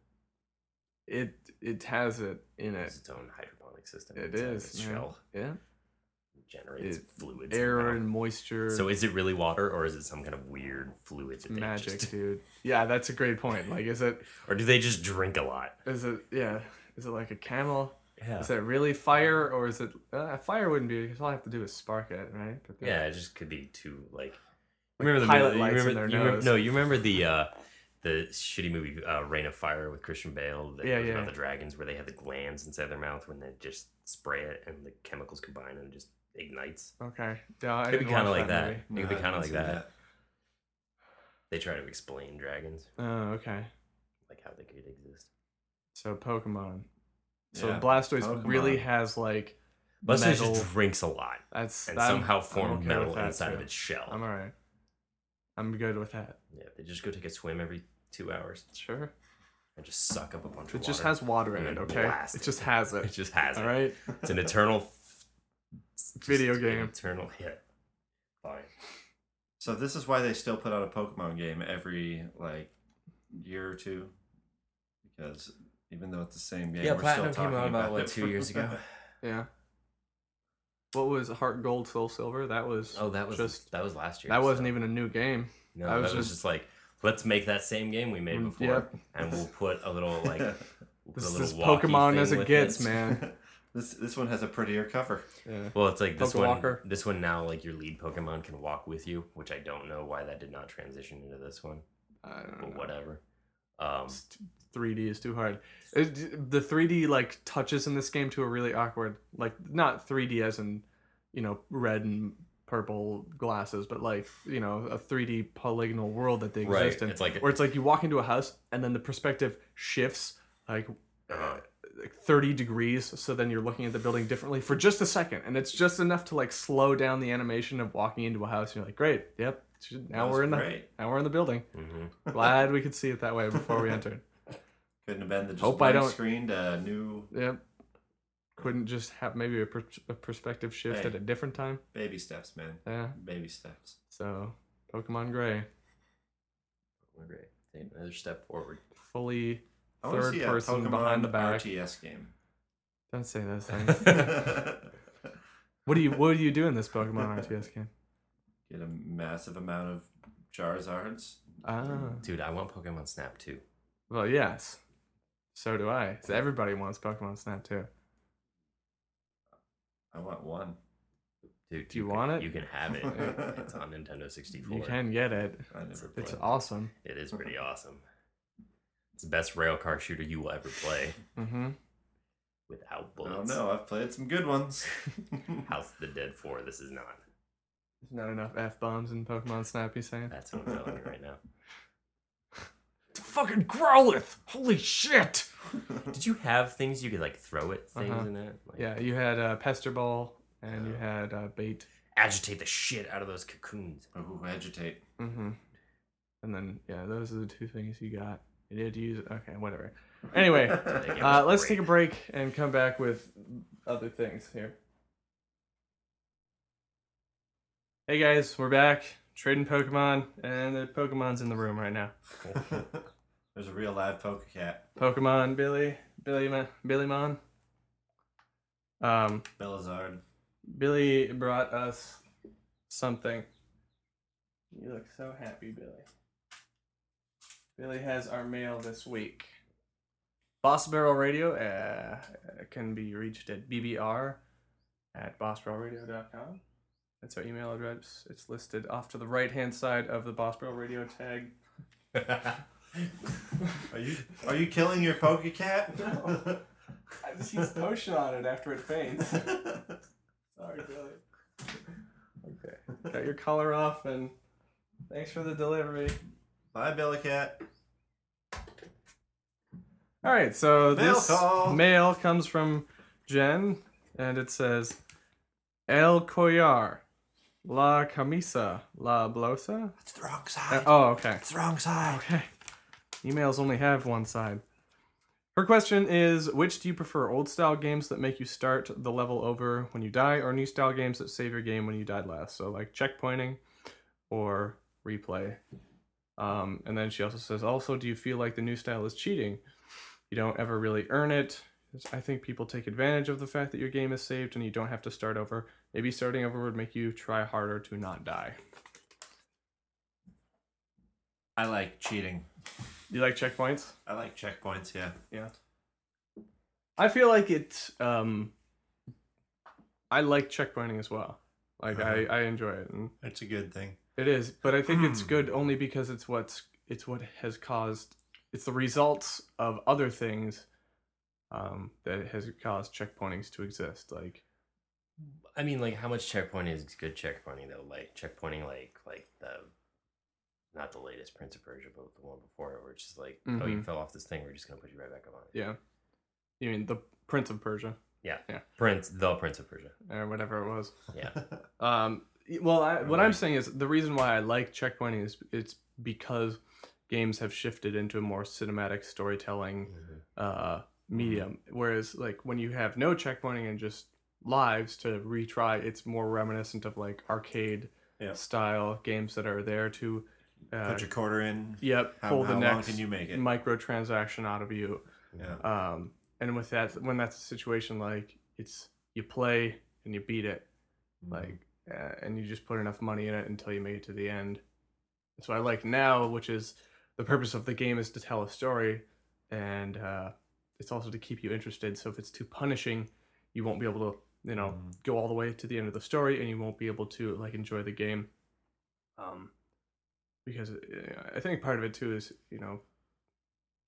It has it in It's it. its own hydroponic system. It inside of is. its man. shell. Yeah. It generates It- fluid. Air somehow. and moisture. So is it really water, or is it some kind of weird fluid? It's That they magic, just- dude. Yeah, that's a great point. Like, is it or do they just drink a lot? yeah? Is it like a camel? Yeah. Is it really fire, or is it fire? Wouldn't be because all I have to do is spark it, right? But Yeah, it just could be too like. Like Remember the pilot movie- lights you in remember, their you remember- nose. No, you remember the shitty movie Reign of Fire with Christian Bale? That Yeah, was yeah. About the dragons, where they had the glands inside their mouth when they just spray it and the chemicals combine and it just ignites. Okay. Yeah, I It'd be didn't kind of watch like that. movie. It could be kind of like that. They try to explain dragons, Oh, okay. like how they could exist. So Pokemon. So Yeah, Blastoise Pokemon. really has like Blastoise metal. just drinks a lot That's and I'm- somehow I'm form okay metal with that, inside too. of its shell. I'm alright. I'm good with that. Yeah, they just go take a swim every 2 hours Sure. and just suck up a bunch of It water. just has water in and it. then Okay. blast It it. just has It it. just has All it. right. It's an eternal Video just game. An eternal hit. Fine. So this is why they still put out a Pokemon game every like year or two, because even though it's the same game, Yeah, we're Platinum still came talking out about, about what, it 2 years ago? Yeah. What was Heart Gold Soul Silver? That was Oh, that was just last year. that wasn't so- even a new game. No, that was that was just- just like, let's make that same game we made before, Yep. and we'll put a little like we'll put This a is little as walkie Pokemon thing as it with gets, man. This one has a prettier cover. Yeah. Well, it's like this one. Pokewalker. This one now, like your lead Pokemon can walk with you, which I don't know why that did not transition into this one, I don't but know. whatever. 3D is too hard. The 3D like touches in this game too are really awkward. Like not 3D as in, red and purple glasses, but like a 3D polygonal world that they exist in. It's like where it's like you walk into a house and then the perspective shifts like 30 degrees, so then you're looking at the building differently for just a second, and it's just enough to like slow down the animation of walking into a house. And you're like, great, yep. Now we're in the building. Mm-hmm. Glad we could see it that way before we entered. Couldn't have been the just Hope I don't screened a new. Yep. Couldn't just have maybe a perspective shift at a different time. Baby steps, man. Yeah. Baby steps. So, Pokemon Gray. Great. Take another step forward. Fully I wanna third see a person Pokemon behind the back. RTS game. Don't say those things. What do you do in this Pokemon RTS game? Get a massive amount of Charizards. Ah. Dude, I want Pokemon Snap too. Well, yes. So do I. So everybody wants Pokemon Snap too. I want one. Dude, Do you want it? You can have it. It's on Nintendo 64. You can get it. I never It's played. awesome. It is pretty awesome. It's the best rail car shooter you will ever play Mm-hmm. without I don't bullets. know. I've played some good ones. House of the Dead 4, this is not. There's not enough F-bombs in Pokemon Snap, you saying? That's what I'm telling you right now. It's fucking Growlithe! Holy shit! Did you have things you could like throw at things Uh-huh. in that? Like, Yeah, you had Pester Ball and you had Bait. agitate the shit out of those cocoons. Ooh, agitate. Mm-hmm. And then, yeah, those are the two things you got. You did use it. Okay, whatever. Anyway, That game was let's great. take a break and come back with other things here. Hey guys, we're back. Trading Pokemon, and the Pokemon's in the room right now. There's a real live Pokecat. Pokemon Billymon. Bellizard. Billy brought us something. You look so happy, Billy. Billy has our mail this week. Boss Barrel Radio can be reached at bbr@bossbarrelradio.com. That's our email address. It's listed off to the right-hand side of the Boss Barrel Radio tag. Are you killing your Pokecat? No. I just use potion on it after it faints. Sorry, Billy. Okay. Got your collar off, and thanks for the delivery. Bye, Billy Cat. All right, so Mail this call. mail comes from Jen, and it says, El Collar, La Camisa, La Blosa? It's the wrong side. Oh, okay. It's the wrong side. Okay. Emails only have one side. Her question is, which do you prefer, old-style games that make you start the level over when you die, or new-style games that save your game when you died last? So, like, checkpointing or replay. And then she also says, also, do you feel like the new style is cheating? You don't ever really earn it. I think people take advantage of the fact that your game is saved and you don't have to start over. Maybe starting over would make you try harder to not die. I like cheating. You like checkpoints? I like checkpoints, yeah. Yeah. I feel like it, I like checkpointing as well. Like, I enjoy it. And It's a good thing. it is, but I think it's good only because it's what has caused, it's the results of other things that has caused checkpointings to exist. Like, I mean, like, how much checkpointing is good checkpointing though? Like checkpointing, like the not the latest Prince of Persia, but the one before it, where it's just like, oh, you fell off this thing, we're just gonna put you right back up on it. yeah, you mean the Prince of Persia? Yeah, Yeah. the Prince of Persia. Or whatever it was. Yeah, Well, what I'm saying is the reason why I like checkpointing is it's because games have shifted into a more cinematic storytelling medium. Whereas, like, when you have no checkpointing and just lives to retry, it's more reminiscent of like arcade style games that are there to Put your quarter in. Yep, How pull the long next can you make it? microtransaction out of you. Yeah. And with that, when that's a situation, like, it's you play and you beat it, like, and you just put enough money in it until you make it to the end. So I like now, which is the purpose of the game is to tell a story, and it's also to keep you interested. So if it's too punishing, you won't be able to, go all the way to the end of the story, and you won't be able to like enjoy the game. Because I think part of it too is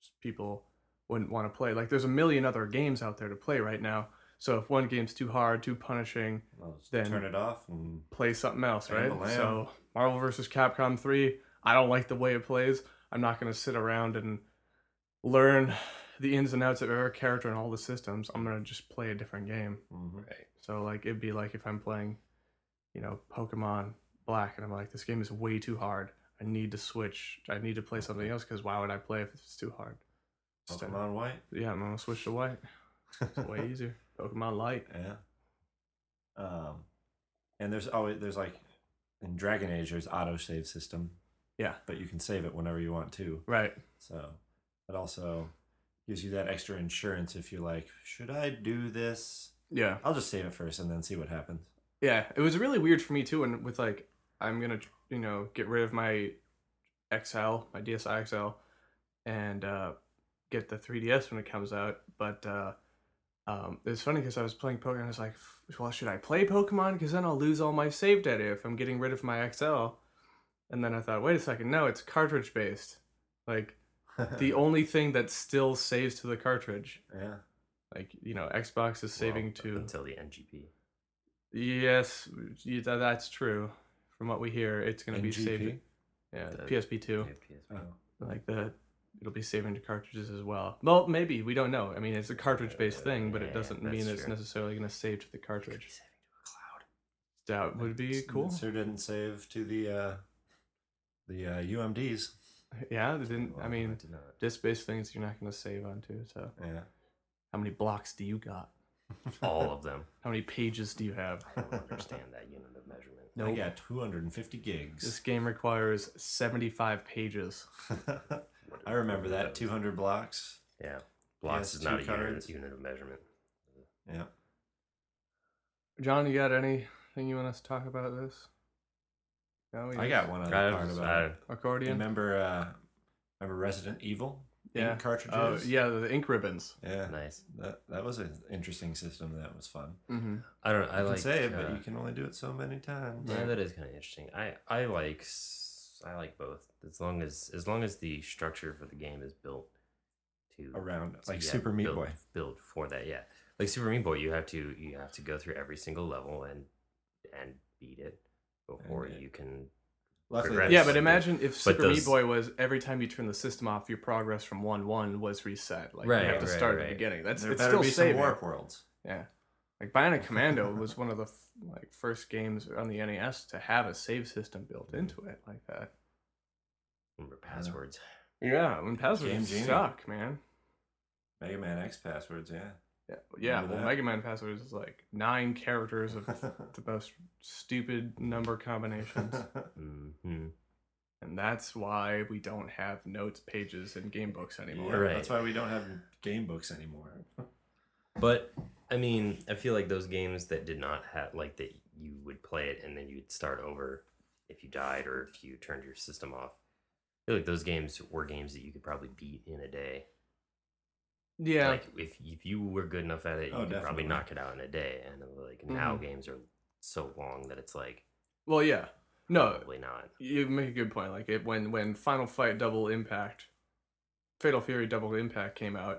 people wouldn't want to play. Like there's a million other games out there to play right now. So if one game's too hard, too punishing, Well, just then turn it off and play something else, right? Bam, bam. So Marvel vs. Capcom 3, I don't like the way it plays. I'm not going to sit around and learn the ins and outs of every character and all the systems. I'm going to just play a different game. Right. So like it'd be like if I'm playing, Pokemon Black and I'm like, this game is way too hard. I need to switch. I need to play something else because why would I play if it's too hard? Pokemon White. Yeah, I'm gonna switch to white. It's way easier. Pokemon Light. Yeah. And there's like in Dragon Age there's autosave system. Yeah. But you can save it whenever you want to. Right. So it also gives you that extra insurance if you're like, should I do this? Yeah. I'll just save it first and then see what happens. Yeah. It was really weird for me too, and with like I'm gonna get rid of my XL, my DSi XL, and get the 3DS when it comes out. But it's funny because I was playing Pokemon. I was like, well, should I play Pokemon? Because then I'll lose all my save data if I'm getting rid of my XL. And then I thought, wait a second, no, it's cartridge based. Like the only thing that still saves to the cartridge. Yeah. Like Xbox is saving to until the NGP. Yes, that's true. From what we hear, it's going to be NGP? saving. Yeah, The- PSP 2. Yeah, PSP. Oh. Like it'll be saving to cartridges as well. Well, maybe we don't know. I mean, it's a cartridge-based thing, but it Yeah, doesn't that's mean it's true. necessarily going to save to the Could be cartridge. saving to a cloud. That would be cool. It sure didn't save to the UMDs. Yeah, they didn't. I Well, mean, did not. disc-based things you're not going to save onto. So, Yeah. how many blocks do you got? All of them. How many pages do you have? I don't understand that unit of measurement. I got 250 gigs. This game requires 75 pages. I remember What are that. those? 200 blocks. Yeah. Blocks is PS2 not a cards. unit of measurement. Yeah. John, you got anything you want us to talk about this? No, I got one other part about it. accordion. Remember Resident Evil? Yeah. Ink cartridges? Oh, yeah, the ink ribbons. Yeah. Nice. That was an interesting system. That was fun. Mm-hmm. I don't. I You like. can save, but you can only do it so many times. Yeah, that is kind of interesting. I like both as long as the structure for the game is built to Around like yeah, Super Meat built, Boy. built for that. Yeah, like Super Meat Boy, you have to go through every single level and beat it before And you can. Luckily, progress. Yeah, Yes. but imagine if But Super Meat those- Boy was every time you turn the system off, your progress from 1-1 was reset. Like you Right, have to right, start at right. the beginning. That's there it's better still be saving. some warp worlds. Yeah, like Bionic Commando was one of the first games on the NES to have a save system built into it like that. Remember passwords. Yeah, when passwords Game Genie. suck, man. Mega Man X passwords. Yeah. Yeah. Remember Well, that? Mega Man passwords is like 9 characters of the most stupid number combinations. Mm-hmm. And that's why we don't have notes pages in game books anymore. Yeah, Right. That's why we don't have game books anymore. But I mean, I feel like those games that did not have like that you would play it and then you'd start over if you died or if you turned your system off. I feel like those games were games that you could probably beat in a day. Yeah. Like if you were good enough at it, you Oh, could probably definitely. knock it out in a day. And like now Mhm. games are so long that it's like Well, yeah. No, probably not. you make a good point. Like when Final Fight Double Impact, Fatal Fury Double Impact came out,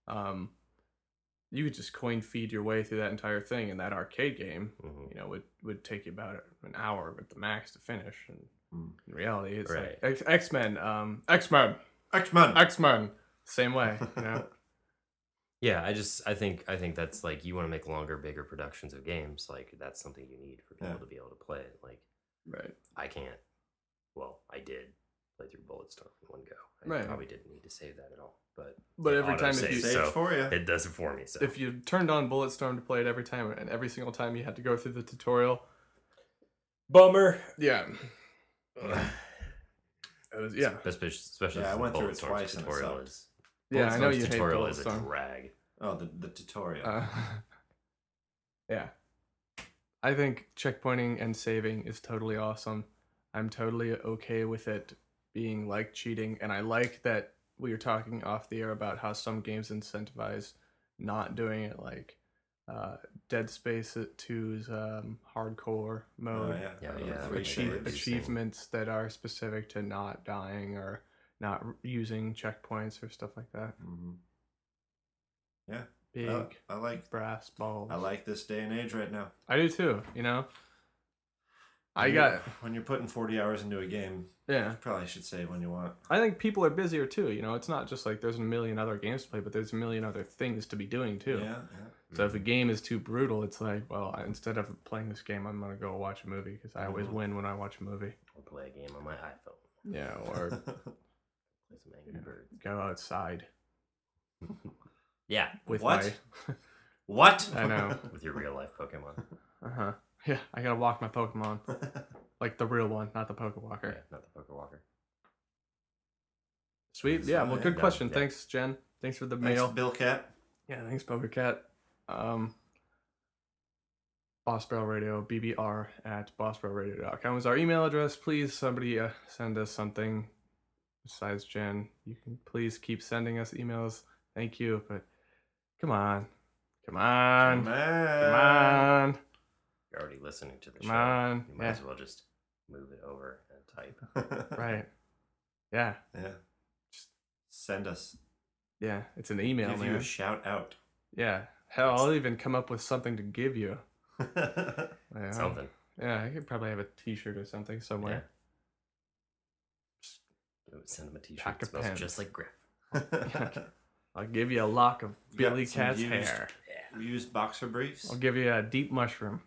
you could just coin feed your way through that entire thing, and that arcade game, Mhm. would take you about an hour at the max to finish. And Hmm. in reality, it's Right. like X-Men, X-Men, X-Men. X-Men, same way. You know? Yeah, I think that's like you want to make longer, bigger productions of games. Like that's something you need for people Yeah. to be able to play it. Like Right. I can't. Well, I did play through Bulletstorm in one go. I Right. probably didn't need to save that at all. But Every time if autosave, you Saved so for you. it does it for me. So if you turned on Bulletstorm to play it every time, and every single time you had to go through the tutorial, bummer. yeah. It was, yeah. Especially Yeah, I since went through it Bulletstorm's twice and it tutorial sucked. is Yeah, I know Bulletstorm's you hate tutorial is a Bulletstorm. drag. Oh, the tutorial. Yeah. I think checkpointing and saving is totally awesome. I'm totally okay with it being like cheating, and I like that we were talking off the air about how some games incentivize not doing it, like Dead Space 2's hardcore mode. Oh, yeah. Yeah, Oh, yeah, free like saves. that. Achievements that are specific to not dying, or not using checkpoints or stuff like that. Mm-hmm. Yeah. Big I like brass balls. I like this day and age right now. I do too. You know. When you're putting 40 hours into a game, Yeah. you probably should save when you want. I think people are busier too. You know, it's not just like there's a million other games to play, but there's a million other things to be doing too. Yeah. So if a game is too brutal, it's like, well, instead of playing this game, I'm gonna go watch a movie because I always win when I watch a movie. Or play a game on my iPhone. Yeah, or Play some Angry Birds. go outside Yeah, with What? my. What? I know. with your real life Pokemon. Yeah, I gotta walk my Pokemon, like the real one, not the Pokewalker. Yeah, not the Pokewalker. Sweet. So, Yeah. Well, good yeah, question. yeah. Thanks, Jen. Thanks for the Thanks, mail. Bill Cat. Yeah. Thanks, Pokercat. Boss Barrel Radio, BBR at bossbarrelradio.com is our email address. Please, somebody send us something besides Jen. You can please keep sending us emails. Thank you. But come on. Come on. Come on. You're already listening to the Come show. on. You might as well just move it over and type. Right. Yeah. Yeah. Just send us. Yeah. It's an email, Give man. you a shout out. Yeah. Hell, I'll even come up with something to give you. Yeah. Something. Yeah, I could probably have a T-shirt or something somewhere. Send them a t-shirt Pack that of smells pens. just like Griff. I'll give you a lock of You got Billy some Cat's used- hair. Used boxer briefs. I'll give you a deep mushroom.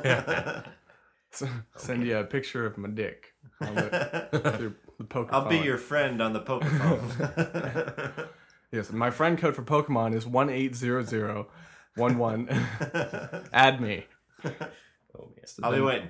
Send you a picture of my dick on through the Pokephone. I'll be your friend on the Pokephone. Yes, my friend code for Pokemon is 180011. Add me. Oh man. I'll be waiting.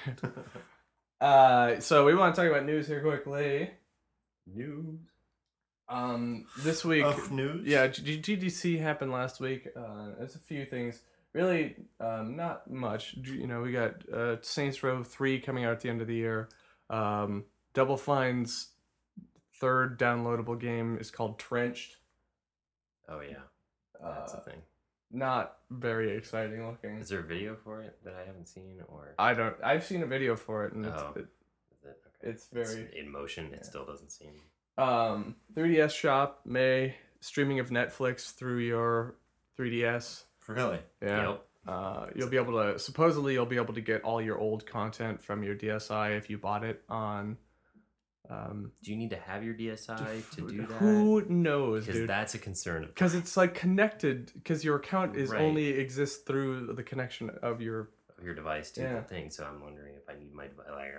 So we want to talk about news here quickly. News. This week, News. yeah, GDC happened last week. There's a few things. Really, not much. You know, we got Saints Row 3 coming out at the end of the year. Double Fine's third downloadable game is called Trenched. Oh yeah, that's a thing. Not very exciting looking. Is there a video for it that I haven't seen, or I've seen a video for it, and is it? Okay. it's very in motion. It still doesn't seem. 3DS shop May streaming of Netflix through your 3DS. Really? Yeah. Yep. You'll be able to get all your old content from your DSi if you bought it on. Do you need to have your DSi to do that? Who knows, Because dude? that's a concern. Because it's like connected. Because your account is Right. only exists through the connection of your. Of your device to Yeah. the thing. So I'm wondering if I need my device. Like,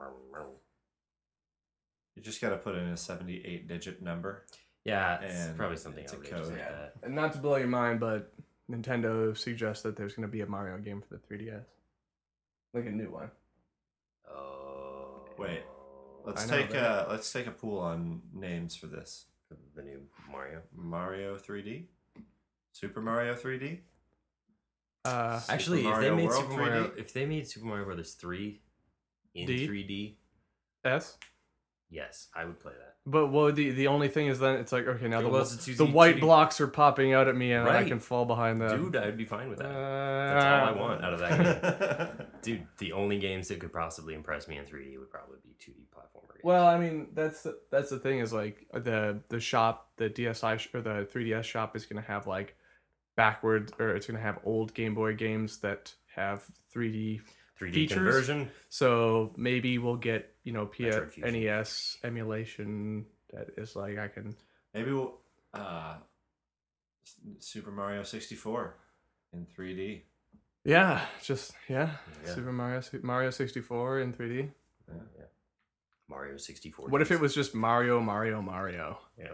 You just got to put in a 78-digit number. yeah, it's And probably something it's a outrageous code. like that. And not to blow your mind, but Nintendo suggests that there's going to be a Mario game for the 3DS, like a new one. Oh. Wait. I Let's know, take right? let's take a pool on names for this. The new Mario. Mario 3D, Super Mario 3D. Actually, Super if they Mario made World Super Mario, 3D? if they made Super Mario Brothers 3 in D? 3D, S. yes, I would play that. But well, the only thing is then it's like okay now Well, it's the 2D. white blocks are popping out at me and I Right. can fall behind them. Dude, I would be fine with that. That's all I want out of that game. That's Dude, the only games that could possibly impress me in 3D would probably be 2D platformer games. Well, I mean that's the thing is like the shop, the DSi or the 3DS shop is gonna have like backwards or it's gonna have old Game Boy games that have 3D 3D features. conversion. So maybe we'll get Metroid Fusion. NES emulation that is like I can. Maybe we'll Super Mario 64 in 3D. Yeah, just Yeah. Super Mario 64 in 3D. Yeah. Mario 64. What if it games. was just Mario? Yeah.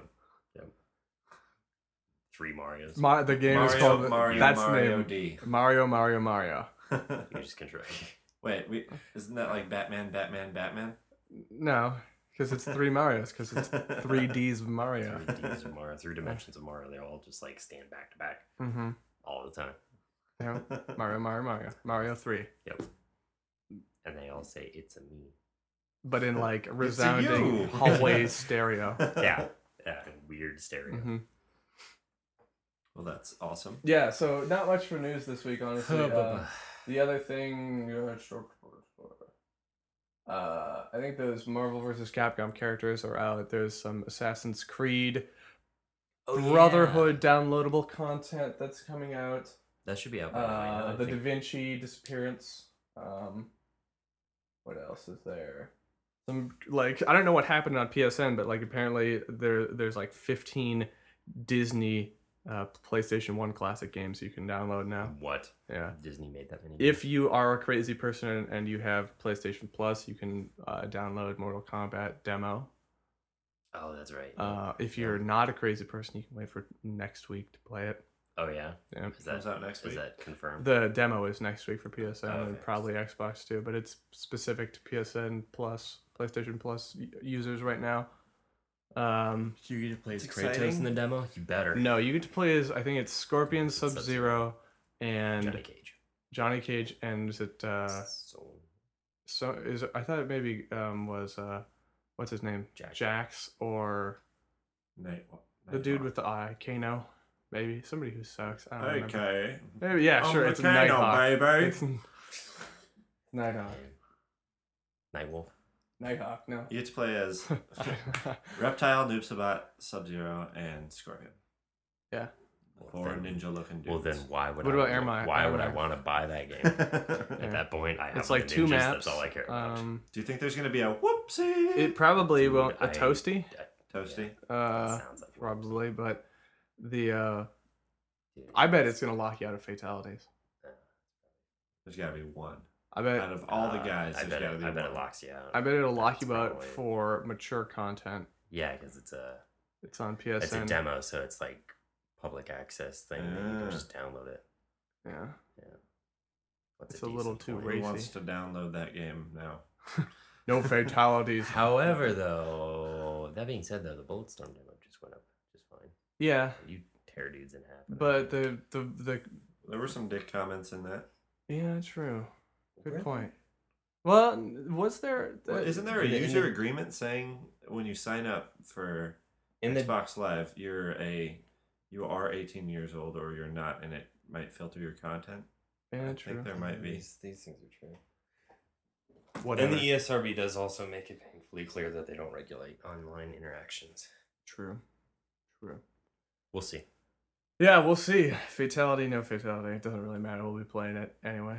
3 Marios. The game is called that's the Mario name. D. Mario. You just control. Wait, isn't that like Batman? No, because it's 3 Marios. Because it's 3Ds of Mario. 3Ds of Mario, 3 dimensions of Mario. They all just like stand back to back Mm-hmm. all the time. Yeah. Mario 3. Yep. And they all say it's a me. But in like you. resounding hallway stereo. Yeah. Weird stereo. Mm-hmm. Well, that's awesome. Yeah. So not much for news this week, honestly. The other thing. I think those Marvel vs. Capcom characters are out. There's some Assassin's Creed Brotherhood downloadable content that's coming out. That should be out by now, I The Da think. Vinci Disappearance. What else is there? Some like I don't know what happened on PSN, but like apparently there's like 15 Disney PlayStation 1 classic games you can download now. What? Yeah. Disney made that many. If you are a crazy person and you have PlayStation Plus, you can download Mortal Kombat demo. Oh, that's right. If you're not a crazy person, you can wait for next week to play it. Oh yeah. Yeah. Is that Comes out next week. Is that confirmed? The demo is next week for PSN Oh, and okay. probably Xbox too, but it's specific to PSN Plus, PlayStation Plus users right now. You get to play as as Kratos Kratos in the demo. You better. No, you get to play as I think it's Scorpion, Sub-Zero, and Johnny Cage. And is it so is it, I thought it maybe was what's his name? Jax or the dude with the eye, Kano. Maybe somebody who sucks. I don't remember. Okay. Maybe, yeah, sure. It's Nighthawk. baby. It's Nighthawk. Nightwolf. Nighthawk. No. You get to play as Reptile, Noob Sabat, Sub-Zero, and Scorpion. Yeah. Four ninja-looking dudes. Well, then why would What about Airmine? Why would I want to buy that game? At that point, I have It's like the 2 ninjas, maps. That's all I care about. Do you think there's gonna be a whoopsie? It probably Dude, won't. A I- toasty. Toasty. Sounds like Probably, but the Dude, I bet it's gonna lock you out of fatalities. There's gotta be one. I bet. Out of all the guys, I there's bet gotta be it one. locks you out. I bet it'll lock That's you out probably- for mature content. Yeah, because it's a It's on PSN. it's a demo, so it's like public access thing. That you can just download it. Yeah. What's It's a little decent too point? Who racy. wants to download that game now? No fatalities. However, though, that being said, though, the Bulletstorm demo just went up just fine. Yeah, You tear dudes in half. but the There were some dick comments in that. yeah, true. Good Really? point. Well, was there? Well, isn't there a in the- user agreement saying when you sign up for in the Xbox Live, you are 18 years old or you're not, and it might filter your content? Yeah, I true. think there might be. these things are true. Whatever. And the ESRB does also make it painfully clear that they don't regulate online interactions. True. We'll see. Yeah, we'll see. Fatality, no fatality. It doesn't really matter. We'll be playing it anyway.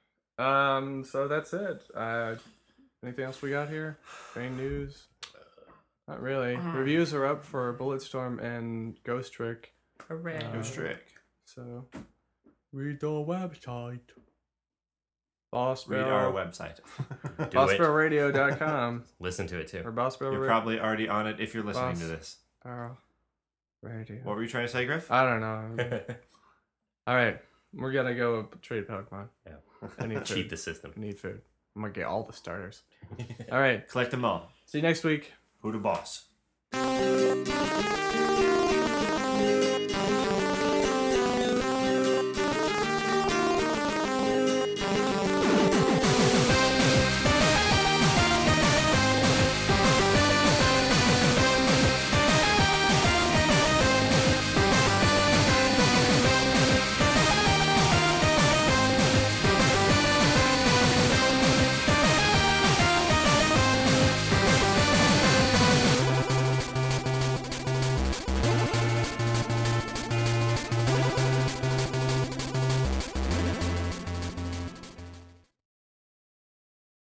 So that's it. Anything else we got here? Any news? Not really. Reviews are up for Bulletstorm and Ghost Trick. Hooray. Ghost Trick. So read the website. Boss Read our website. Do it. BossBellRadio.com Listen to it too. or Boss Bell You're Radio. probably already on it if you're listening Boss. to this. Radio. What were you trying to say, Griff? I don't know. All right, we're gonna go trade Pokemon. Yeah. I need Cheat food. the system. I need food. I'm gonna get all the starters. All right. Collect them all. See you next week. Who the boss?